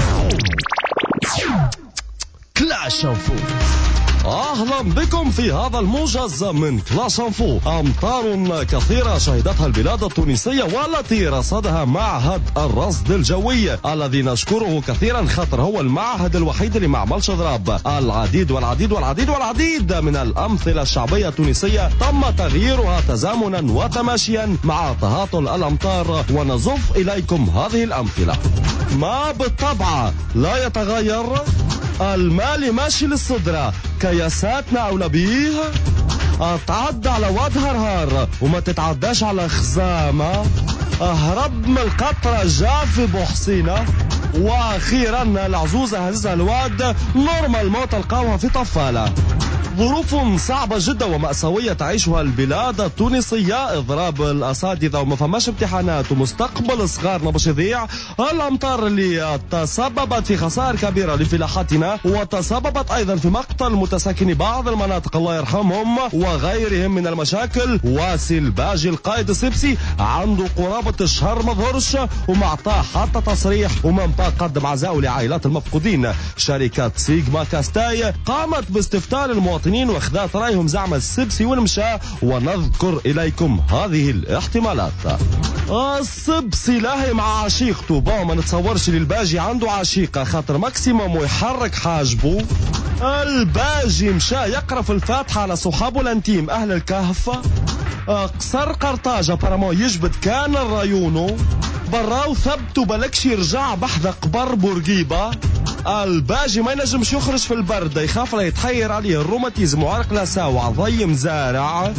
كلاش انفو. اهلا بكم في هذا الموجز من كلاش انفو. امطار كثيره شهدتها البلاد التونسيه والتي رصدها معهد الرصد الجوي الذي نشكره كثيرا خاطر هو المعهد الوحيد اللي ما عملش ضرب. العديد والعديد والعديد والعديد من الامثله الشعبيه التونسيه تم تغييرها تزامنا وتماشيا مع تهاطل الامطار، ونزف اليكم هذه الامثله. ما بالطبع لا يتغير، المال ماشي للصدرة، كياساتنا أولى بيها، تعدى على واد هرهار وما تتعداش على خزامة، اهرب من القطرة جاف بحسينة، واخيرا العزوزة هزها الواد نورمال ما تلقاوها في طفالة. ظروف صعبة جدا ومأساوية تعيشها البلاد التونسية، إضراب الأساتذة وما فماش امتحانات ومستقبل صغارنا باش يضيع. الأمطار اللي تسببت في خسائر كبيرة لفلاحتنا وتسببت أيضا في مقتل متساكني بعض المناطق الله يرحمهم وغيرهم من المشاكل. واسي الباجي القائد السبسي عنده قرابة الشهر مظهرش وما عطاه حتى تصريح وما قدم عزاء لعائلات المفقودين. شركة سيجما كاستاي قامت باستفتاء المواطنين واخذات رايهم زعم السبسي والمشاة، ونذكر اليكم هذه الاحتمالات. السبسي لاهي مع عشيقته، ما نتصورش للباجي عنده عشيقة خاطر ماكسيموم ويحرك حاجبه. الباجي مشى يقرا في الفاتحة على صحابه الانتيم اهل الكهف. قصر قرطاجة برامو يجبد كان الرايونو براو ثبتوا بلكش يرجع بحذا قبر بورقيبة. الباجي ما ينجمش يخرج في البرد، يخاف لا يتحير عليه الروماتيزم وعرق لساوع ضي مزارع.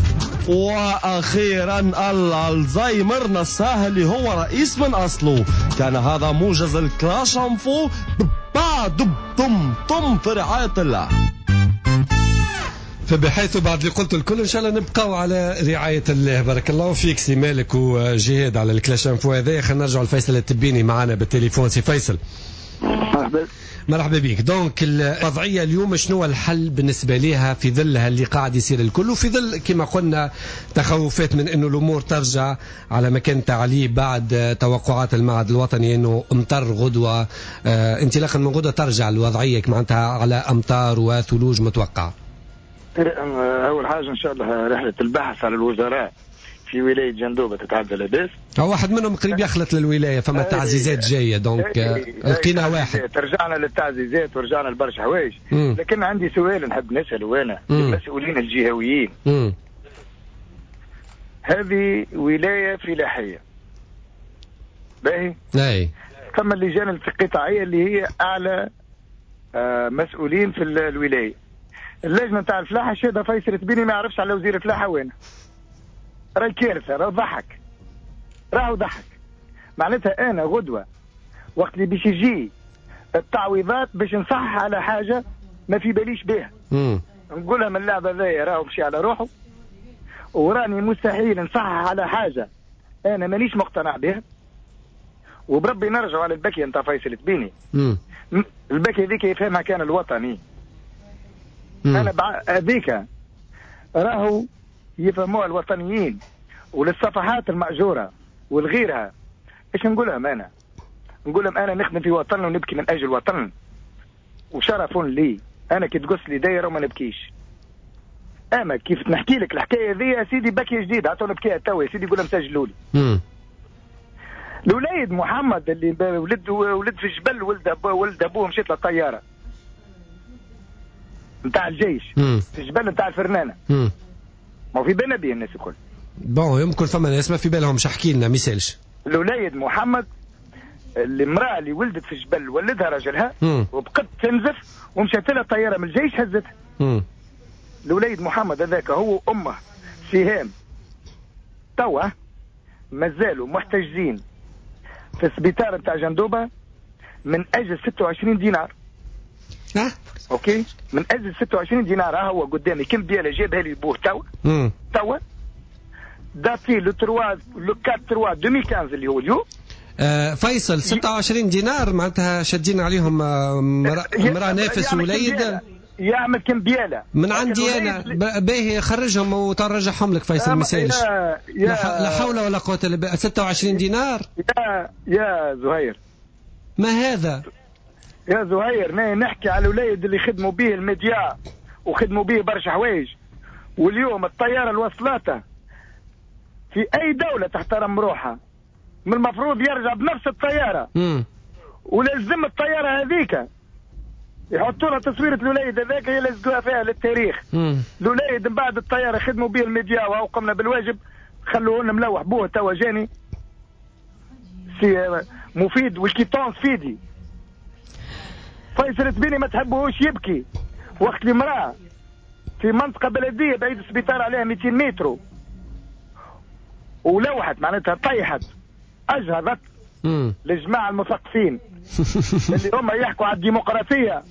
واخيرا الزايمر نساه اللي هو رئيس من اصله. كان هذا موجز الكلاش انفو بعد طم في رعاية الله. فبحيث بعد اللي قلت الكل ان شاء الله نبقاو على رعايه الله. بارك الله فيك سي مالك وجهاد على الكلاش انفو هذا. خلينا نرجعوا لفيصل التبيني معنا بالتليفون. سي فيصل مرحبا بك. دونك الوضعيه اليوم شنو الحل بالنسبه لها في ظلها اللي قاعد يصير الكل، وفي ظل كما قلنا تخوفات من انه الامور ترجع على مكان تعليه بعد توقعات المعهد الوطني انه امطر غدوه انطلاقا من غدوه ترجع الوضعيه معناتها على امطار وثلوج متوقعه. اول حاجه ان شاء الله رحله البحث على الوزراء في ولايه جندوبه تتعدى لاباس. واحد منهم قريب يخلط للولايه، فما تعزيزات جايه دونك لقينا واحد. ترجعنا للتعزيزات ورجعنا لبرشا حوايج، لكن عندي سؤال نحب نساله انا المسؤولين الجهويين. هذه ولايه فلاحيه باهي ثم اللجان القطاعيه اللي هي اعلى مسؤولين في الولايه. اللجنه نتاع الفلاحه شهد فيصل تبيني ما يعرفش على وزير الفلاحه وين. راهي كارثه، راهو ضحك. معناتها انا غدوه وقت اللي باش يجي التعويضات باش نصحح على حاجه ما في باليش بها. نقولها من اللعبه ذي راهو مشي على روحه، وراني مستحيل نصحح على حاجه انا مانيش مقتنع بها. وبربي نرجع على البكي نتاع فيصل تبيني. البكي ذيك يفهمها كان الوطني. انا هذيك راهو يفهموها الوطنيين، وللصفحات المأجوره والغيرها. ايش نقول لهم انا؟ نقول لهم انا نخدم في وطن ونبكي من اجل وطن، وشرف لي انا كي تقص لي دايره وما نبكيش. اما كيف نحكي لك الحكايه ذي يا سيدي بكي جديد عطوا نبكيها توا يا سيدي يقول لهم سجلوا لي. الوليد محمد اللي ولد في جبل ولد ابوه مشيت له الطياره نتاع الجيش في جبل نتاع الفرنانه. ما في بالنا به الناس الكل. بون يمكن فما ناس ما في بالهم احكي لنا مثالش. الوليد محمد المراه اللي ولدت في جبل ولدها راجلها وبقت تنزف ومشات لها الطياره من الجيش هزتها. الوليد محمد هذاك هو امه سهام توا مازالوا محتجزين في السبيطار نتاع جندوبه من اجل 26 دينار. اوكي من اجل 26 دينار. هو قدامي كم بياله جابها لي بوه توا داتي لو 4 3 2015 اللي هو اليوم. فيصل 26 دينار معناتها شادين عليهم مرأة نافس ووليد يعمل كم بياله من عندي انا باهي خرجهم وترجعهم لك فيصل مثالش. لا حول ولا قوه الا بالله. 26 دينار يا زهير. ما هذا يا زهير؟ نحكي على الوليد اللي خدموا به الميديا وخدموا به برشا حوايج، واليوم الطياره الوصلاته في اي دوله تحترم روحها من المفروض يرجع بنفس الطياره. ولازم الطياره هذيك يحطوا لها تصويره الوليد هذاك يلزقوها فيها للتاريخ. الوليد من بعد الطياره خدموا به الميديا وهو قمنا بالواجب، خلوه لنا ملوح بوه توا جاني سي مفيد والكيتونس فيدي. فيصل تبيني ما تحبوش يبكي وقت المراه في منطقه بلديه بعيد السبيطار عليها 200 متر ولوحت معناتها طيحت اجهضت للجماعه المثقفين اللي هم يحكوا على الديمقراطيه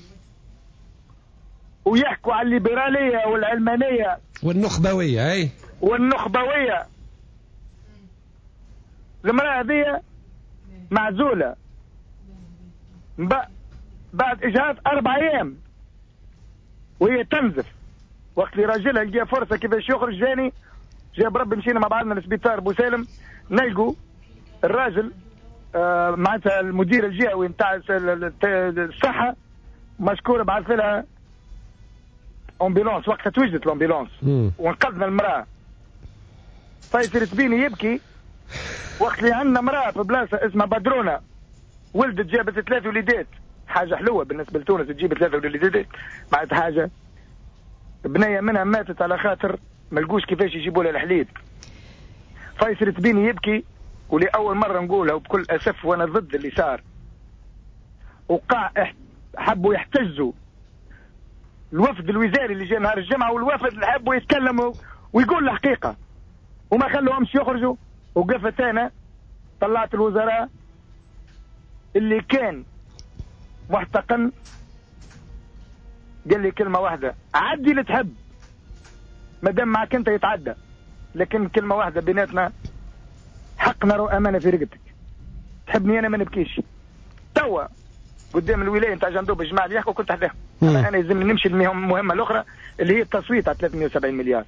ويحكوا على الليبراليه والعلمانيه والنخبويه. اي والنخبويه. المراه هذه معزوله بعد اجهاض 4 ايام وهي تنزف. وقت اللي راجلها لقى فرصه كيفاش يخرج جاني جاب ربي مشينا مع بعضنا للسبيطار بوسالم نلقوا الراجل معناتها المدير الجهوي نتاع الصحه مشكور بعث لها امبيلونس. وقتها توجدت الامبيلونس وانقذنا المراه. فيصير تبيني يبكي وقت اللي عندنا مراه في بلاصه اسمها بدرونه ولدت جابت 3 وليدات. حاجه حلوه بالنسبه لتونس تجيب 3 وليدات معناتها حاجه. بنيه منها ماتت على خاطر ما لقوش كيفاش يجيبوا لها الحليب. فيصير تبيني يبكي ولأول مرة نقولها وبكل أسف وأنا ضد اللي صار. وقع حبوا يحتجوا الوفد الوزاري اللي جاء نهار الجمعة والوفد اللي حبوا يتكلموا ويقول الحقيقة وما خلوهمش يخرجوا. وقفت أنا طلعت الوزراء اللي كان محتقن قال لي كلمة واحدة عدي اللي تحب مادام معك أنت يتعدى، لكن كلمة واحدة بيناتنا حق نرى أمانة في رقبتك. تحبني أنا ما نبكيش. توا قدام الولاية نتاع جندوب الجماعة اللي يحكوا كنت أحداهم. أنا يلزمني نمشي المهمة الأخرى اللي هي التصويت على 370 مليار.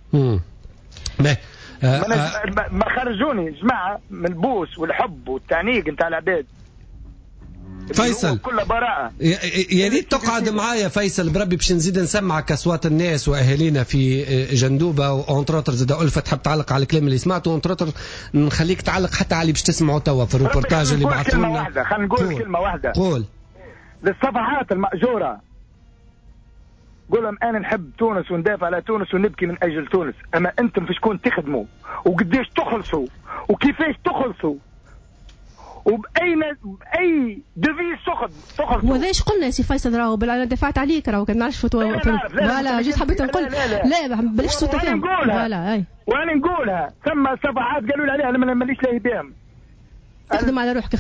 ما خرجوني جماعة من البوس والحب والتعنيق نتاع العباد. فيصل كل براءة. يا ريت تقعد معايا فيصل بربي باش نزيد نسمعك اصوات الناس واهالينا في جندوبه وانتروتر زاد ألفة تحب تعلق على الكلام اللي سمعته وانتروتر نخليك تعلق حتى على اللي باش تسمعوا توا في الروبورتاج اللي بعثوا لنا. خلينا نقول كلمة واحدة. قول للصفحات المأجورة قول لهم انا نحب تونس وندافع على تونس ونبكي من اجل تونس، اما انتم في شكون تخدموا وقديش تخلصوا وكيفاش تخلصوا باي دوفي سخن وذاش قلنا يا سي فيصل راهو انا دفعت عليك راهو كان نعرفش ولا جيت حبيت نقول لا بلاش صوت تفاهم ولا اي وانا نقولها ثم صفحات قالوا لي عليها مانيش لاهي بهم. اخدم على روحك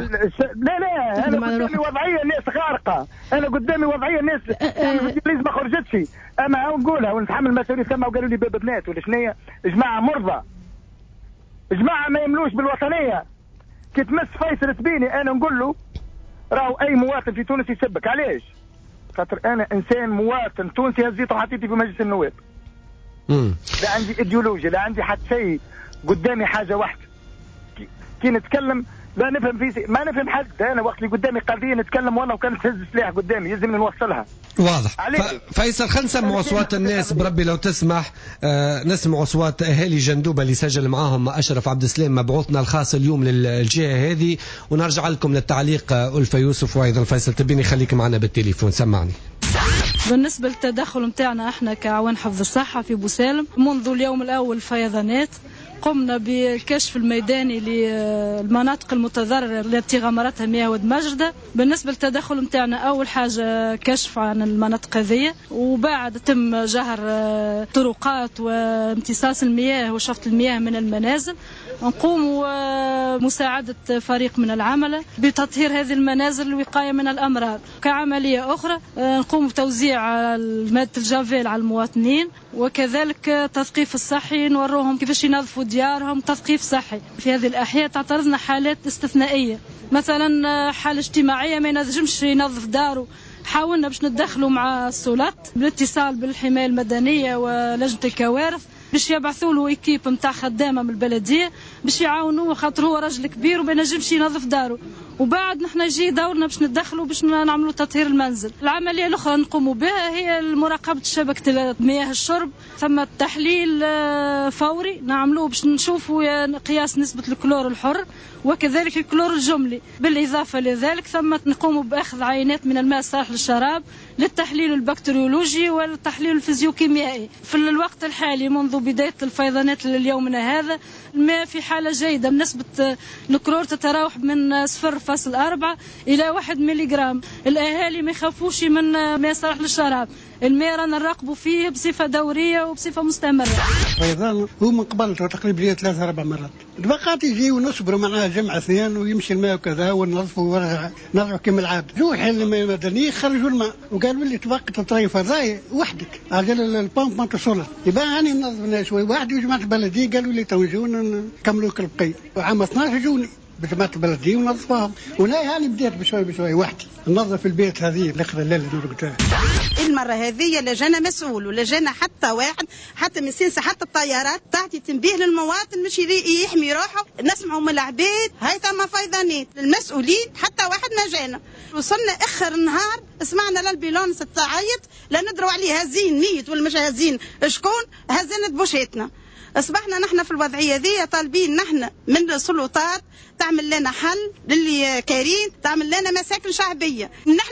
لا انا قدامي وضعيه ناس غارقه، انا قدامي وضعيه ناس الانجليز ما خرجتش، اما نقولها ونتحمل مسؤوليه. ثم قالوا لي بنات ولا شنيا جماعه مرضى، جماعه ما يملوش بالوطنيه. كي تمس فيصل تبيني انا نقول له راهو اي مواطن في تونس يسبك. علاش؟ خاطر انا انسان مواطن تونسي هزيته وحطيتي في مجلس النواب. لا عندي ايديولوجيا، لا عندي حتى شيء، قدامي حاجه واحده. كي نتكلم لا نفهم ما نفهم حتى انا وقت اللي قدامي قضيه نتكلم والله وكانت تهز سلاح قدامي يلزمني نوصلها. واضح. فيصل خلينا نسمعوا اصوات الناس بربي لو تسمح. نسمع اصوات اهالي جندوبه اللي سجل معاهم اشرف عبد السلام مبعوثنا الخاص اليوم للجهه هذه، ونرجع لكم للتعليق. ألفة يوسف وايضا فيصل تبيني خليك معنا بالتليفون. سمعني. بالنسبة للتدخل متاعنا احنا كعوان حفظ الصحة في بوسالم منذ اليوم الأول فيضانات قمنا بالكشف الميداني للمناطق المتضررة التي غمرتها مياه ود مجردة. بالنسبة للتدخل متاعنا أول حاجة كشف عن المناطق هذه، وبعد تم جهر طرقات وامتصاص المياه وشفط المياه من المنازل. نقوم مساعدة فريق من العمل بتطهير هذه المنازل للوقاية من الأمراض. كعملية أخرى نقوم بتوزيع مادة الجافيل على المواطنين، وكذلك تثقيف الصحي، نوروهم كيفاش ينظفوا ديارهم تثقيف صحي. في هذه الأحياء تعترضنا حالات استثنائية، مثلا حالة اجتماعية ما ينجمش ينظف داره، حاولنا باش ندخلوا مع السلطات بالاتصال بالحماية المدنية ولجنة الكوارث باش يبعثوا له ايكيب نتاع خدامه من البلديه باش يعاونوه، خاطر هو راجل كبير وما ينجمش ينظف داره. وبعد نحن يجي دورنا باش ندخلوا باش نعملوا تطهير المنزل. العمليه الاخرى نقوموا بها هي مراقبه شبكه مياه الشرب، ثم تحليل فوري نعملوه باش نشوفوا قياس نسبه الكلور الحر وكذلك الكلور الجملي. بالاضافه لذلك ثم نقوموا باخذ عينات من الماء الصالح للشراب للتحليل البكتيريولوجي والتحليل الفيزيوكيميائي. في الوقت الحالي منذ بداية الفيضانات ليومنا هذا الماء في حالة جيدة، بنسبة الكلور تتراوح من 0.4 إلى 1 ملغ. الأهالي ما يخافوش من ماء صالح للشراب، الماء رانا نراقبوا فيه بصفة دورية وبصفة مستمرة. الفيضان هو من قبل تقريبا 3-4 مرات، البقات يجي ونصبروا معاه جمع اثنين ويمشي الماء وكذا وننظفوا ونرجعوا كما العادة. روح المدني خرجوا الماء وقالوا لي تبقى تطريف هذاي وحدك عجل البامب ما تصلها، يبقى أنا ننظف شوي وحدي. وجماعة البلدية قالوا لي توجونا نكملوا كل بقية، وعام 12 جوني بجماعة البلدية ونظفوهم، ولا أنا بديت بشوي وحدي ننظف البيت هذه الأخرى الليلة نرقدها. المرة هذه لجانا مسؤول ولجانا حتى واحد حتى من سنسة حتى الطيارات تعطي تنبيه للمواطن مش يحمي روحه. نسمعوا من العبيد هاي ثم فيضانات، المسؤولين حتى واحد ما جانا. وصلنا اخر النهار سمعنا للبيلونس تعيط لا ندروا عليه هزين ميت ولا مش هزين شكون هزنت بوشيتنا. اصبحنا نحن في الوضعيه ذي طالبين نحن من السلطات تعمل لنا حل للي كارين، تعمل لنا مساكن شعبيه. نحن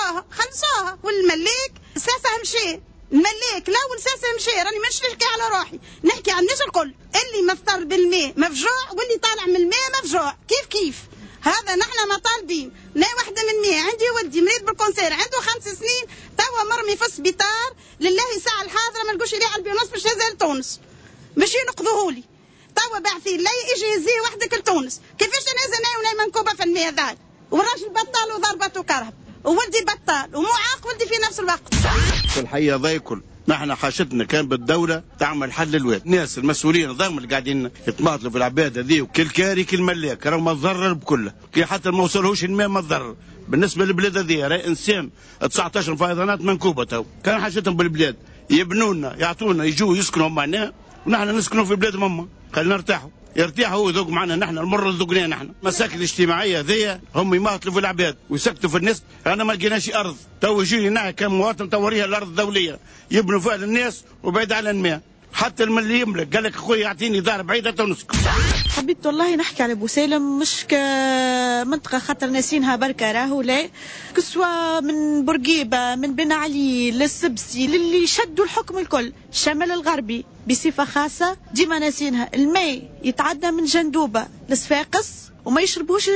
خلصوها والملاك ساسه مشي، الملاك لا والساسه مشي. راني مش نحكي على روحي، نحكي عن الناس الكل اللي مفطر بالماء مفجوع واللي طالع من الماء مفجوع. كيف هذا نحن ما طالبين. لا وحده من ماء. عندي ولدي مريض بالكونسير عنده 5 سنين توا مرمي في السبيطار، لله الساعه الحاضره ما لقوش يريح البيونس باش ينزل لتونس باش ينقذوهولي. توا باعثين لي يجي يزيه وحدك لتونس. كيفاش انا منكوبه في الماء ذا والراجل بطال وضربته كرهب وولدي بطال ومعاق ولدي في نفس الوقت. في الحقيقه ضاي كل نحن حاجتنا كان بالدوله تعمل حل للواد. الناس المسؤولين الضام اللي قاعدين يتماطلوا في العباد هذه وكل كاري كل ملاك راهو متضرر بكله، كي حتى ما وصلهوش الماء متضرر. بالنسبه للبلاد هذه راهي انسان 19 فيضانات منكوبه تو، كان حاجتهم بالبلاد يبنوا لنا يعطونا يجوا يسكنوا معنا ونحن نسكنوا في بلادهم هم، خلينا نرتاحوا يرتاحوا ويذوق معنا نحن المر اللي ذوقناه نحن. المساكن الاجتماعيه ذي هم يماطلوا في العباد ويسكتوا في الناس. انا ما لقيناش ارض تو يجيني هنا كمواطن توريها الارض الدوليه يبنوا فيها للناس وبعيد على الماء. حتى اللي يملك قال لك اخويا يعطيني دار بعيده تنسك. حبيت والله نحكي على بوسالم مش كمنطقه خاطر ناسينها بركه راهو لا كسوا من بورقيبه من بن علي للسبسي للي شدوا الحكم الكل الشمال الغربي بصفه خاصه ديما ناسينها. الماء يتعدى من جندوبه لصفاقس وما يشربوش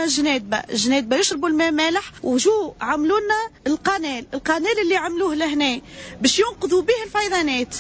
جنادبه يشربوا الماء مالح. وجو عملوا لنا القنال اللي عملوه لهنا باش ينقذوا به الفيضانات.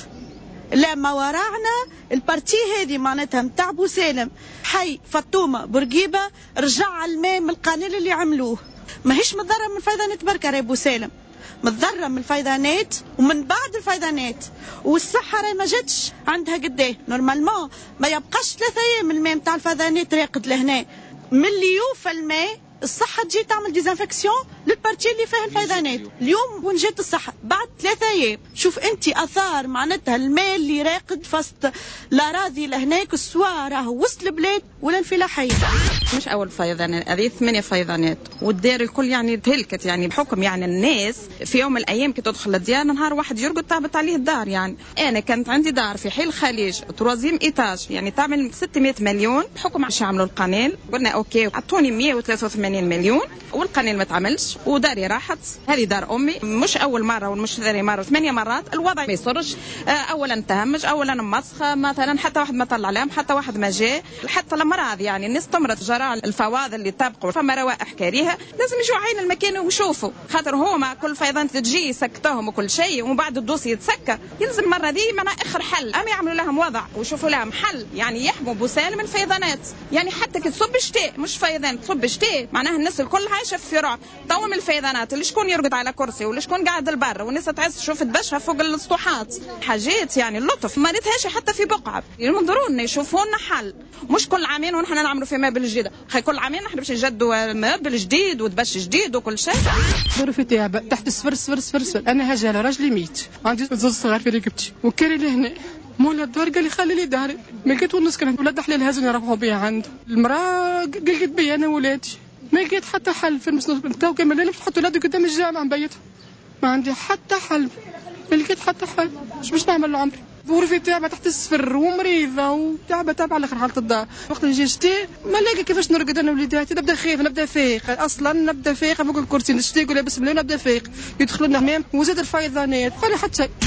لا ما وراعنا البارتي هذه معناتها متاع بوسالم حي فطومه بورقيبه رجع الماء من القنال اللي عملوه. ماهيش متضرر من الفيضانات بركه راهي بوسالم متضرر من الفيضانات ومن بعد الفيضانات. والصحه راهي ما جاتش عندها قداه نورمالمون ما يبقاش 3 ايام الماء متاع الفيضانات راقد لهنا. من اللي يوفى الماء الصحة تجي تعمل ديزانفكسيون للبارتي اللي فيها الفيضانات. اليوم وين جات الصحة بعد 3 ايام. شوف انت اثار معناتها الماء اللي راقد فسط الاراضي لهناك سواء راهو وسط البلاد ولا الفلاحية. مش اول فيضانات هذه 8 فيضانات والدير الكل يعني تهلكت يعني بحكم يعني الناس في يوم من الايام كي تدخل الديار نهار واحد يرقد تعبت عليه الدار. يعني انا كانت عندي دار في حي الخليج 3 ايتاج يعني تعمل 600 مليون بحكم باش يعملوا القنال. قلنا اوكي عطوني 183 مليون والقنال ما تعملش وداري راحت. هذه دار امي مش اول مره ومش ثاني مره 8 مرات الوضع ما يصرش. اولا تهمج اولا مسخه مثلا حتى واحد ما طلع لهم حتى واحد ما جاء حتى الامراض يعني الناس تمرض جراء الفواضل اللي تبقوا فما روائح كريهه لازم يجوا عين المكان ويشوفوا خاطر هما كل فيضان تجي يسكتوهم وكل شيء ومن بعد الدوسي يتسكى. يلزم المره دي معنا اخر حل اما يعملوا لهم وضع ويشوفوا لهم حل يعني يحموا بوسالم الفيضانات. يعني حتى كي تصب شتاء مش فيضان تصب شتاء معناها الناس الكل عايشه في رعب. تو من الفيضانات اللي شكون يرقد على كرسي واللي شكون قاعد البر والناس تعس تشوف تبشها فوق السطوحات حاجات يعني اللطف ما ريتهاش حتى في بقعه. ينظروا لنا يشوفوا لنا حل مش كل عامين ونحن نعملوا في مابل جديده. كل عامين نحن باش نجدوا مابل جديد وتبش جديد وكل شيء. ظروفي تعبه تحت الصفر. انا هجاله راجلي ميت عندي 2 صغار في رقبتي وكاري لهنا مولا الدار قال لي خلي لي داري ما لقيت ونص كان ولاد حلال هازوني يروحوا بيا عنده. المراه قلقت بيا انا ولادي ما لقيت حتى حل في المسنود تو كامل الليل تحط ولادي قدام الجامعه نبيتهم ما عندي حتى حل ما لقيت حتى حل. باش نعمل له عمري ظروفي تعبه تحت الصفر ومريضه وتعبه على اخر حاله الدار. وقت اللي جي شتي ما لاقي كيفاش نرقد انا وليداتي نبدا خايفه نبدا فايق اصلا نبدا فايقه فوق الكرسي نشتي يقول لابس مليون نبدا فايق يدخلوا لنا همام وزاد الفيضانات قال حتى شيء.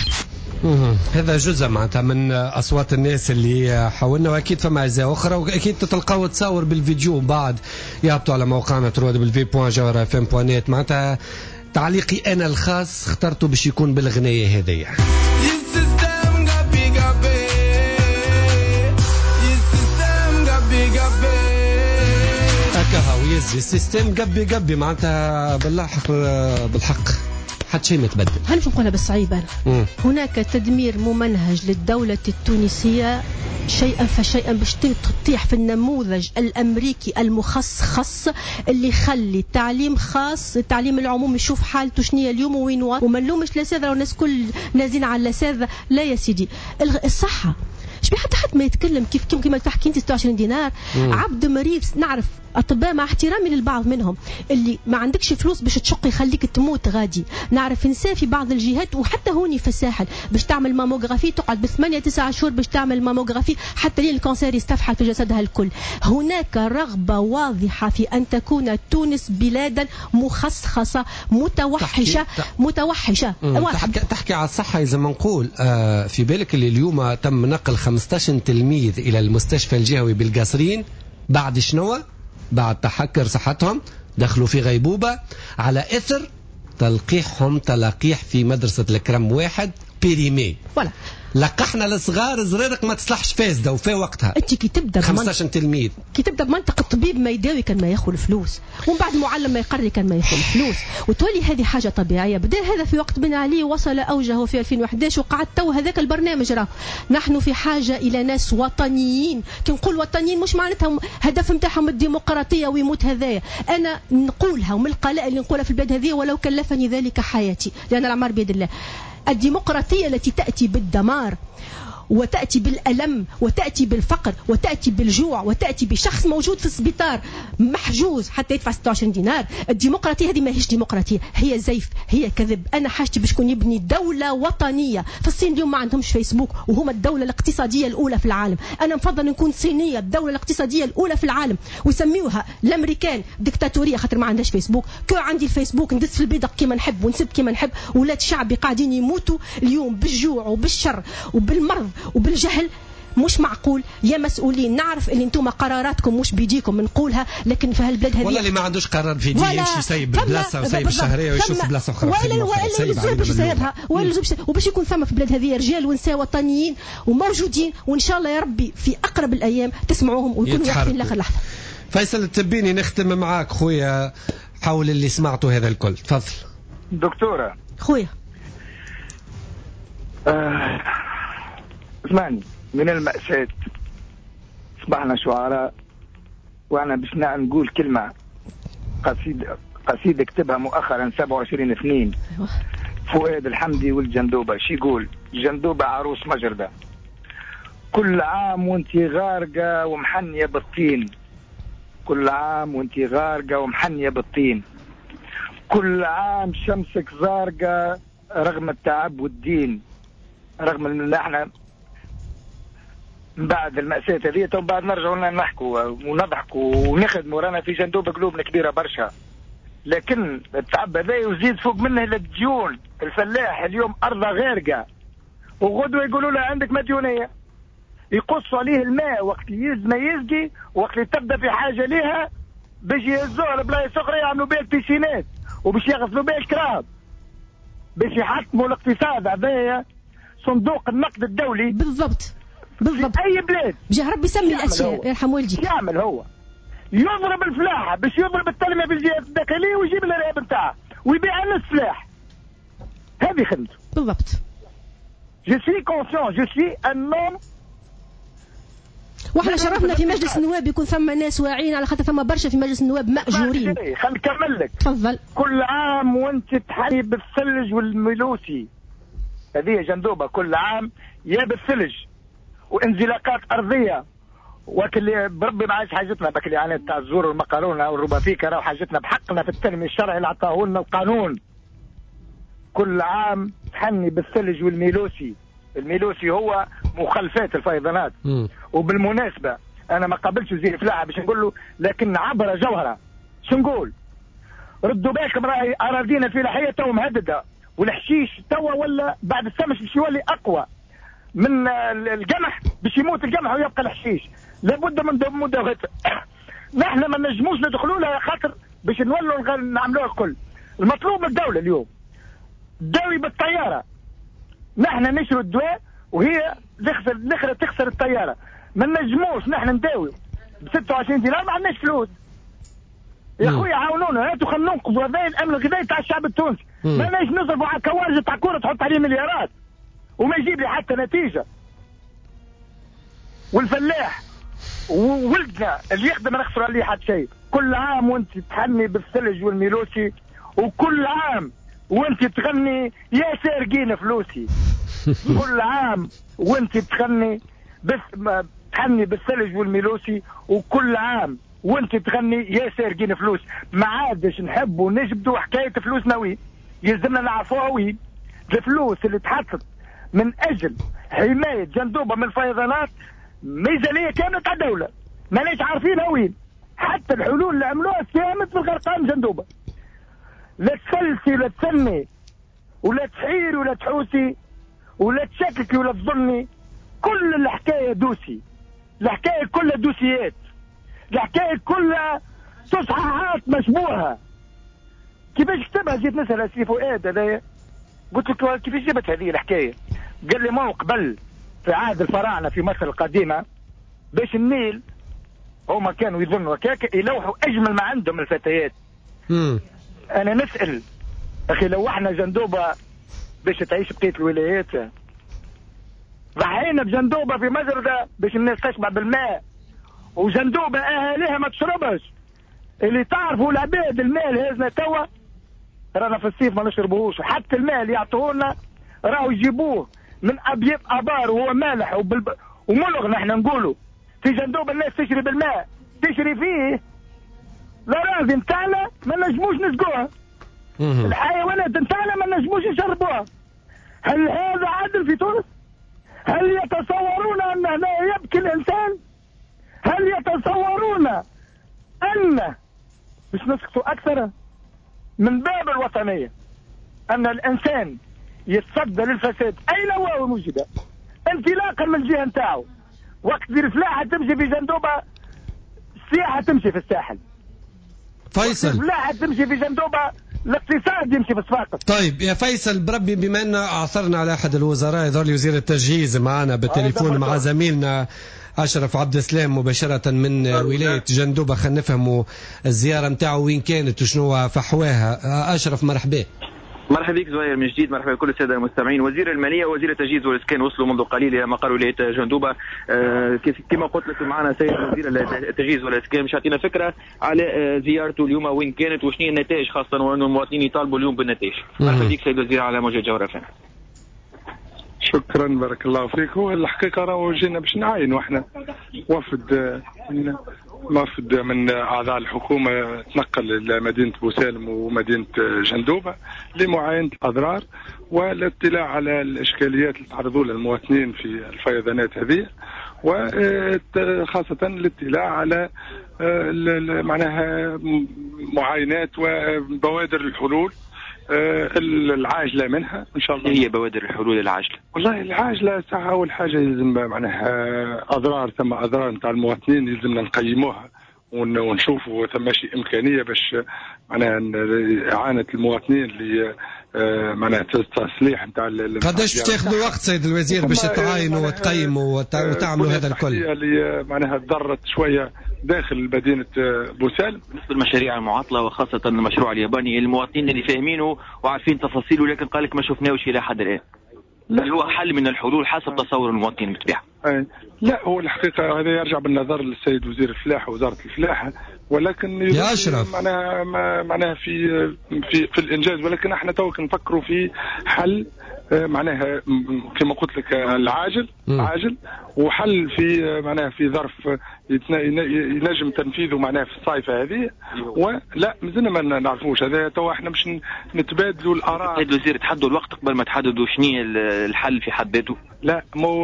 هذا جزء معناتها من اصوات الناس اللي حاولنا واكيد فما اجزاء اخرى واكيد تلقاو تصور بالفيديو بعد يهبطوا على موقعنا www.jawrafm.net. معناتها تعليقي انا الخاص اخترته باش يكون بالغنية هذيا. هكا هاو يزي السيستم قبي معناتها بالحق حتى شيء متبدل. هل نقولها بالصعيب أنا هناك تدمير ممنهج للدولة التونسية شيئا فشيئا باش تطيح في النموذج الأمريكي المخصص اللي يخلي التعليم خاص التعليم العمومي يشوف حالته شنية اليوم وين وما نلومش الأساتذة والناس كل نازين على الأساتذة. لا يا سيدي الصحة شبيه حتى حد ما يتكلم كيف كما تحكي انت 26 دينار عبد مريض. نعرف اطباء مع احترامي للبعض منهم اللي ما عندكش فلوس باش تشق يخليك تموت غادي. نعرف انسان في بعض الجهات وحتى هوني في الساحل باش تعمل ماموغرافي تقعد ب8-9 شهور باش تعمل ماموغرافي حتى لين الكانسير يستفحل في جسدها الكل. هناك رغبة واضحة في ان تكون تونس بلادا مخصصة متوحشة. تحكي على الصحة إذا ما نقول في بالك اللي اليوم تم نقل 15 تلميذ إلى المستشفى الجهوي بالقصرين بعد شنو؟ بعد تحكر صحتهم دخلوا في غيبوبة على إثر تلقيحهم تلقيح في مدرسة الكرم 1 بيريمي. ولا لقحنا الصغار زريرك ما تصلحش فاسده وفي وقتها. انت كي تبدا 15 تلميذ كي تبدا بمنطقه الطبيب ما يداوي كان ما ياخذ فلوس ومن بعد معلم ما يقري كان ما ياخذ فلوس وتولي هذه حاجه طبيعيه. بدا هذا في وقت بن علي وصل اوجه في 2011 وقعد تو هذاك البرنامج راه نحن في حاجه الى ناس وطنيين. كي نقول وطنيين مش معناتها هدف نتاعهم الديمقراطيه ويموت هذايا. انا نقولها ومن القلاء اللي نقولها في البلاد هذه ولو كلفني ذلك حياتي لان العمار بيد الله. الديمقراطية التي تأتي بالدمار وتأتي بالألم وتأتي بالفقر وتأتي بالجوع وتأتي بشخص موجود في السبيطار محجوز حتى يدفع 26 دينار. الديمقراطية هذه ما هيش ديمقراطية، هي زيف، هي كذب. أنا حاجتي بشكون يبني دولة وطنية. في الصين اليوم ما عندهمش فيسبوك وهما الدولة الاقتصادية الأولى في العالم. أنا مفضل نكون صينية الدولة الاقتصادية الأولى في العالم، ويسميوها الأمريكان ديكتاتورية خاطر ما عندهاش فيسبوك. كو عندي الفيسبوك ندس في البيدق كيما نحب ونسب كيما نحب. ولاد شعبي قاعدين يموتوا اليوم بالجوع وبالشر وبالمرض وبالجهل. مش معقول يا مسؤولين. نعرف اللي انتم قراراتكم مش بيديكم نقولها، لكن في هالبلاد هذه والله اللي ما عندوش قرار في يديه يمشي يسيب بلاصه ويسيب الشهريه ويشوف بلاصه اخرى. ولا باش يسيبها وباش يكون ثم في البلاد هذه رجال ونساء وطنيين وموجودين، وان شاء الله يا ربي في اقرب الايام تسمعوهم ويكونوا واقفين لاخر لحظه. فيصل التبيني نختم معاك خويا حول اللي سمعته هذا الكل. تفضل دكتوره خويا. اسمعني، من المأساة أصبحنا شعراء، وأنا باش نقول كلمة قصيدة كتبها مؤخرا 27/2 فؤاد الحمدي والجندوبة. شي يقول؟ جندوبة عروس مجردة، كل عام وانتي غارقة ومحنية بالطين، كل عام وانتي غارقة ومحنية بالطين، كل عام شمسك زارقة رغم التعب والدين، رغم ان احنا من بعد المأساة هذه ومن بعد نرجعوا نحكوا ونضحكوا ونخدموا، رانا في جندوب قلوبنا كبيرة برشا، لكن التعب هذا يزيد فوق منه للديون. الفلاح اليوم أرضه غارقة وغدوة يقولوا له عندك مديونية، يقصوا عليه الماء وقت ما يسقي، وقت تبدا في حاجة ليها باش يهزوها لبلايص أخرى يعملوا بها البيسينات وباش يغسلوا بها الكراب باش يحكموا الاقتصاد. هذايا صندوق النقد الدولي بالضبط اي بلاد جا ربي يسمي الاشياء يرحم والديك. يعمل هو يضرب الفلاحه باش يضرب التنميه الداخليه ويجيب الارهاب نتاعه ويبيع لنا السلاح. هذه خدمته بالضبط. جو سي كونسيون جو سي ان نوم. واحنا شرفنا في مجلس النواب يكون ثم ناس واعيين، على خاطر ثم برشا في مجلس النواب مأجورين. خل نكمل لك. تفضل. كل عام وانت تحيي بالثلج والملوسي، هذه جندوبه كل عام يا بالثلج وانزلاقات ارضيه، وكل بربي ما عادش حاجتنا بك الاعلانات تاع الزور والمقارونه والربافيكه، راهو حاجتنا بحقنا في التنميه الشرعي اللي عطاه لنا القانون. كل عام تحني بالثلج والميلوسي. الميلوسي هو مخلفات الفيضانات. وبالمناسبه انا ما قابلتش وزير فلاحه باش نقول له، لكن عبره جوهره. شو نقول؟ ردوا بالكم راهي اراضينا الفلاحيه تو مهدده، والحشيش توا ولا بعد السمش باش يولي اقوى من القمح، باش يموت القمح ويبقى الحشيش. لابد من مداوغته. نحن ما نجموش ندخلوا لها خاطر باش نولوا نعملوها الكل. المطلوب من الدوله اليوم داوي بالطياره. نحن نشروا الدواء وهي الاخرى تخسر الطياره. ما نجموش نحن نداوي ب 26 دينار، ما عندناش فلوس. يا خويا عاونونا، هاتوا خلينا ننقذوا هذا الامن الغذائي تاع الشعب التونسي. ما ناش نصرفوا على كوارج تاع كوره تحط عليه مليارات وما يجيب لي حتى نتيجه. والفلاح وولدنا اللي يخدم ما نخسروا عليه حتى شيء. كل عام وانت تحني بالثلج والميلوسي، وكل عام وانت تغني يا سارقين فلوسي. كل عام وانت تغني تحني بالثلج والميلوسي، وكل عام وانت تغني يا سارقين فلوس. ما عادش نحبوا نجبدوا حكايه فلوسنا وين، يلزمنا نعرفوها وين. الفلوس اللي تحطت من اجل حمايه جندوبه من الفيضانات ميزانيه كامله تاع الدوله، ماناش عارفينها وين. حتى الحلول اللي عملوها ساهمت في الغرقان جندوبه. لا تسلسي لا تسمي ولا تحيري ولا تحوسي ولا تشككي ولا تظني. كل الحكايه دوسي، الحكايه كلها دوسيات، الحكايه كلها تصحيحات مشبوهه. كيفاش كتبها؟ جيت نسال سي فؤاد هذايا، قلت له كيفاش جبت هذه الحكايه؟ قال لي ما قبل في عهد الفراعنه في مصر القديمه باش النيل هما كانوا يظنوا هكاك يلوحوا اجمل ما عندهم الفتيات. انا نسال اخي لو احنا جندوبه باش تعيش بقيه الولايات، ضحينا بجندوبه في مجرده باش الناس تشبع بالماء، وجندوبه اهاليها ما تشربش. اللي تعرفوا العباد الماء اللي هزنا توا رانا في الصيف ما نشربوهوش، وحتى الماء اللي يعطوه لنا راهو يجيبوه من ابيض ابار وهو مالح وملغ. نحن نقولوا في جندوب الناس تشري بالماء تشري فيه الأراضي نتاعنا ما نجموش نسقوها، الحيوانات نتاعنا ما نجموش نشربوها. هل هذا عدل في تونس؟ هل يتصورون أن هنا يبكي الإنسان؟ هل يتصورون أن مش نسكتوا أكثر من باب الوطنية أن الإنسان يتصدى للفساد أين هو موجودة انطلاقا من الجهة نتاعو؟ وقت الفلاحة تمشي في جندوبة، السياحة تمشي في الساحل. فيصل الفلاحة تمشي في جندوبة، الاقتصاد يمشي في صفاقس. طيب يا فيصل بربي، بما ان عثرنا على احد الوزراء يظهر لي وزير التجهيز معنا بالتليفون مع زميلنا أشرف عبد السلام مباشرة من ولاية جندوبة، خلينا نفهموا الزيارة نتاعو وين كانت وشنو فحواها. أشرف مرحبا. مرحبا بك زهير من جديد، مرحبا بكل الساده المستمعين. وزير الماليه ووزير التجهيز والاسكان وصلوا منذ قليل الى مقر ولايه جندوبه. كما قلت لك معنا سيد وزير التجهيز والاسكان مش يعطينا فكره على زيارته اليوم وين كانت وشنو النتائج، خاصه وانه المواطنين يطالبوا اليوم بالنتائج. مرحبا بك سيد الوزير على موجة جوهرة. شكرا بارك الله فيك. والحقيقه راهو جينا باش نعاينوا احنا وفد من اعضاء الحكومه تنقل الى مدينه بوسالم ومدينه جندوبه لمعاينه الاضرار والاطلاع على الاشكاليات اللي تعرضوا لها المواطنين في الفيضانات هذه، وخاصه الاطلاع على معناها معاينات وبوادر الحلول العاجله منها ان شاء الله. هي بوادر الحلول العاجله؟ والله العاجله ساعه اول حاجه يلزم معناها اضرار، ثم اضرار نتاع المواطنين يلزمنا نقيموها ونشوفوا ثم شي امكانيه باش معناها اعانه المواطنين اللي معناها التصليح نتاع قداش باش تاخذوا وقت سيد الوزير باش تعاينوا وتقيموا وتعملوا هذا الكل؟ اللي معناها تضرت شويه داخل مدينة بوسالم. بالنسبة للمشاريع المعاطلة وخاصة المشروع الياباني، المواطنين اللي فاهمينه وعارفين تفاصيله لكن قال لك ما شفناوش إلى حد الآن. هل هو حل من الحلول حسب تصور المواطنين بالطبيعة؟ لا، هو الحقيقة هذا يرجع بالنظر للسيد وزير الفلاحة ووزارة الفلاحة، ولكن يا أشرف معناها في الإنجاز، ولكن احنا توك نفكروا في حل معناها كما قلت لك العاجل عاجل، وحل في معناها في ظرف ينجم تنفيذه معناها في الصيفه هذه. ولا مازلنا ما نعرفوش هذا، تو احنا مش نتبادلوا الاراء. سيد الوزير تحدوا الوقت قبل ما تحددوا شنو الحل في حد ذاته؟ لا،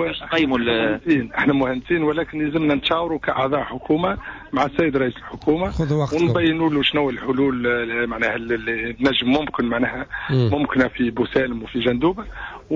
احنا مهندسين، ولكن يلزمنا نتشاوروا كاعضاء حكومه مع السيد رئيس الحكومه ونبينوا له شنو الحلول معناها اللي نجم ممكن معناها ممكنه في بوسالم وفي جندوبه،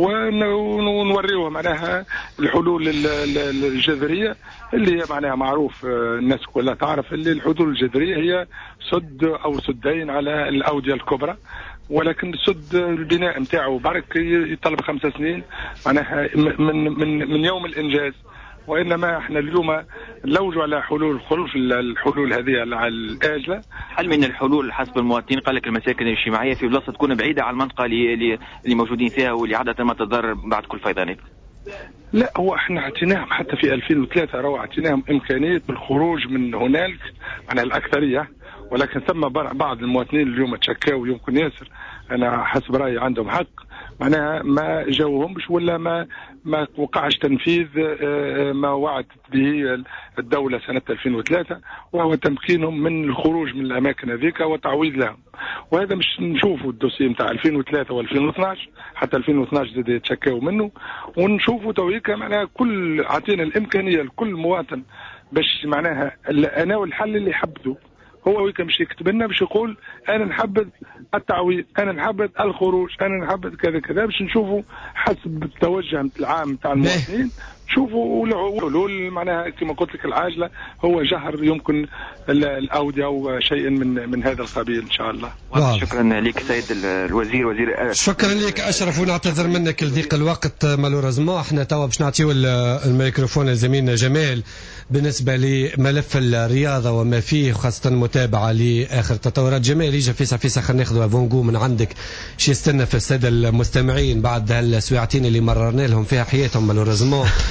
ونوريوه معناها الحلول الجذريه اللي هي معناها معروف الناس كلها تعرف اللي الحلول الجذريه هي سد او سدين على الاوديه الكبرى، ولكن السد البناء نتاعو برك يطلب 5 سنين معناها من يوم الانجاز. وانما احنا اليوم نلوجوا على حلول خلف الحلول هذه الاجله. هل من الحلول حسب المواطنين قال لك المساكن الاجتماعيه في بلاصه تكون بعيده عن المنطقه اللي موجودين فيها واللي عاده ما تتضرر بعد كل فيضانات؟ لا، هو احنا اعطيناهم حتى في 2003 راهو اعطيناهم امكانيه بالخروج من هنالك عن الاكثريه، ولكن ثم بعض المواطنين اليوم تشكاوا يمكن ياسر، انا حسب رايي عندهم حق، معناها ما جاوهمش ولا ما وقعش تنفيذ ما وعدت به الدولة سنة 2003، وهو تمكينهم من الخروج من الأماكن هذيك وتعويض لهم. وهذا مش نشوفوا الدوسي نتاع 2003 و2012 حتى 2012 زاد يتشكاوا منه، ونشوفوا تويكا معناها كل عطينا الإمكانية لكل مواطن باش معناها أنا والحل اللي حبته هو ويكا مش يكتب لنا باش يقول انا نحبذ التعويض، انا نحبذ الخروج، انا نحبذ كذا كذا، باش نشوفوا حسب التوجه العام تاع المواطنين شوفوا الحلول معناها كما قلت لك العاجله هو جهر يمكن الاوديه او شيء من هذا القبيل ان شاء الله. شكرا لك سيد الوزير وزير. شكرا لك اشرف، ونعتذر منك لضيق الوقت مالوريزمون. احنا توا باش نعطيو الميكروفون لزميلنا جمال بالنسبه لملف الرياضه وما فيه، خاصه متابعه لاخر تطورات. جمال يجي فيسا خلينا ناخذوا افونغو من عندك، شي يستنى في الساده المستمعين بعد هالسويعتين اللي مررنا لهم فيها حياتهم مالوريزمون.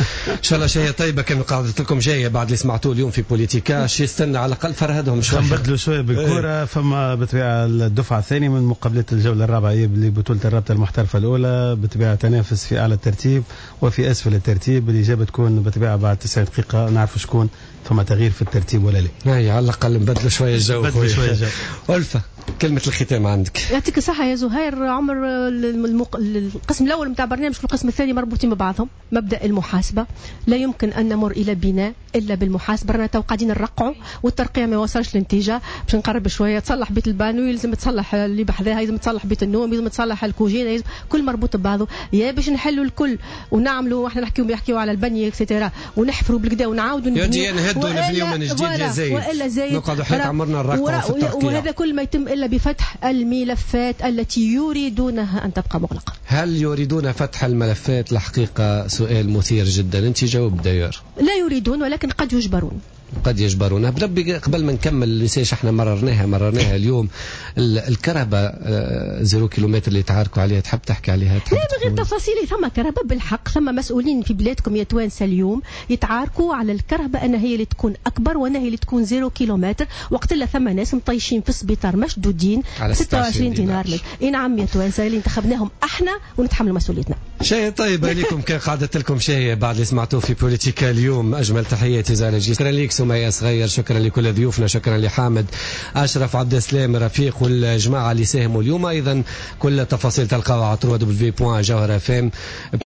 ان شاء الله شيء طيبه. كانوا قاعدة لكم جايه بعد اللي سمعتوه اليوم في بوليتيكا، شي استنى على الاقل فرهدهم شويه، نبدلوا شويه بالكره. فما بالطبيعه الدفعه الثانيه من مقابلات الجوله الرابعه لبطوله الرابطه المحترفه الاولى، بالطبيعه تنافس في اعلى الترتيب وفي اسفل الترتيب. الاجابه تكون بالطبيعه بعد 90 دقيقه نعرف شكون فما تغيير في الترتيب ولا لا. اي على الاقل نبدلوا شويه الجو. نبدلوا شويه الجو. ألفة كلمة الختام عندك. يعطيك الصحة يا زهير. عمر القسم الأول متاع برنامج والقسم الثاني مربوطين ببعضهم. مبدأ المحاسبة، لا يمكن أن نمر إلى بناء إلا بالمحاسبة. رانا تو قاعدين نرقعوا والترقيع ما وصلش للنتيجة. باش نقرب شوية، تصلح بيت البانو يلزم تصلح اللي بحذاها، يلزم تصلح بيت النوم، يلزم تصلح الكوجينة، يلزم كل مربوط ببعضه. يا باش نحلوا الكل ونعملوا احنا نحكيوا على البنية اكسترا ونحفروا بالكدا ونعاودوا نبنيوا نبنيوا من جديد يا زايد. وإلا زايد نقعدوا حيت عمرنا نرقعوا في الترقيع. وهذا كل ما يتم إلا بفتح الملفات التي يريدونها أن تبقى مغلقة. هل يريدون فتح الملفات؟ الحقيقة سؤال مثير جدا. أنت جاوب داير. لا يريدون ولكن قد يجبرون. قد يجبرون. بربي قبل ما نكمل لساش احنا مررناها اليوم الكرهبة 0 كيلومتر اللي تعاركوا عليها، تحب تحكي عليها؟ لا بغير تفاصيلي. ثم كرهبة بالحق، ثم مسؤولين في بلادكم يا توانسة اليوم يتعاركوا على الكرهبة أنها هي اللي تكون أكبر وأنها هي اللي تكون 0 كيلومتر، وقت لا ثم ناس مطيشين في السبيطار مشدودين 26 دينار. اي نعم يا توانسة اللي انتخبناهم احنا ونتحمل مسؤوليتنا. شيء طيب عليكم. كان قعدت لكم شيء بعد اللي سمعتوه في بوليتيكا اليوم. أجمل تحياتي زارجي. شكرا لك سمية صغير، شكرا لكل ضيوفنا، شكرا لحامد أشرف عبد السلام رفيق والجماعة اللي ساهموا اليوم. أيضا كل التفاصيل تلقاوها على www.jawhara.fm.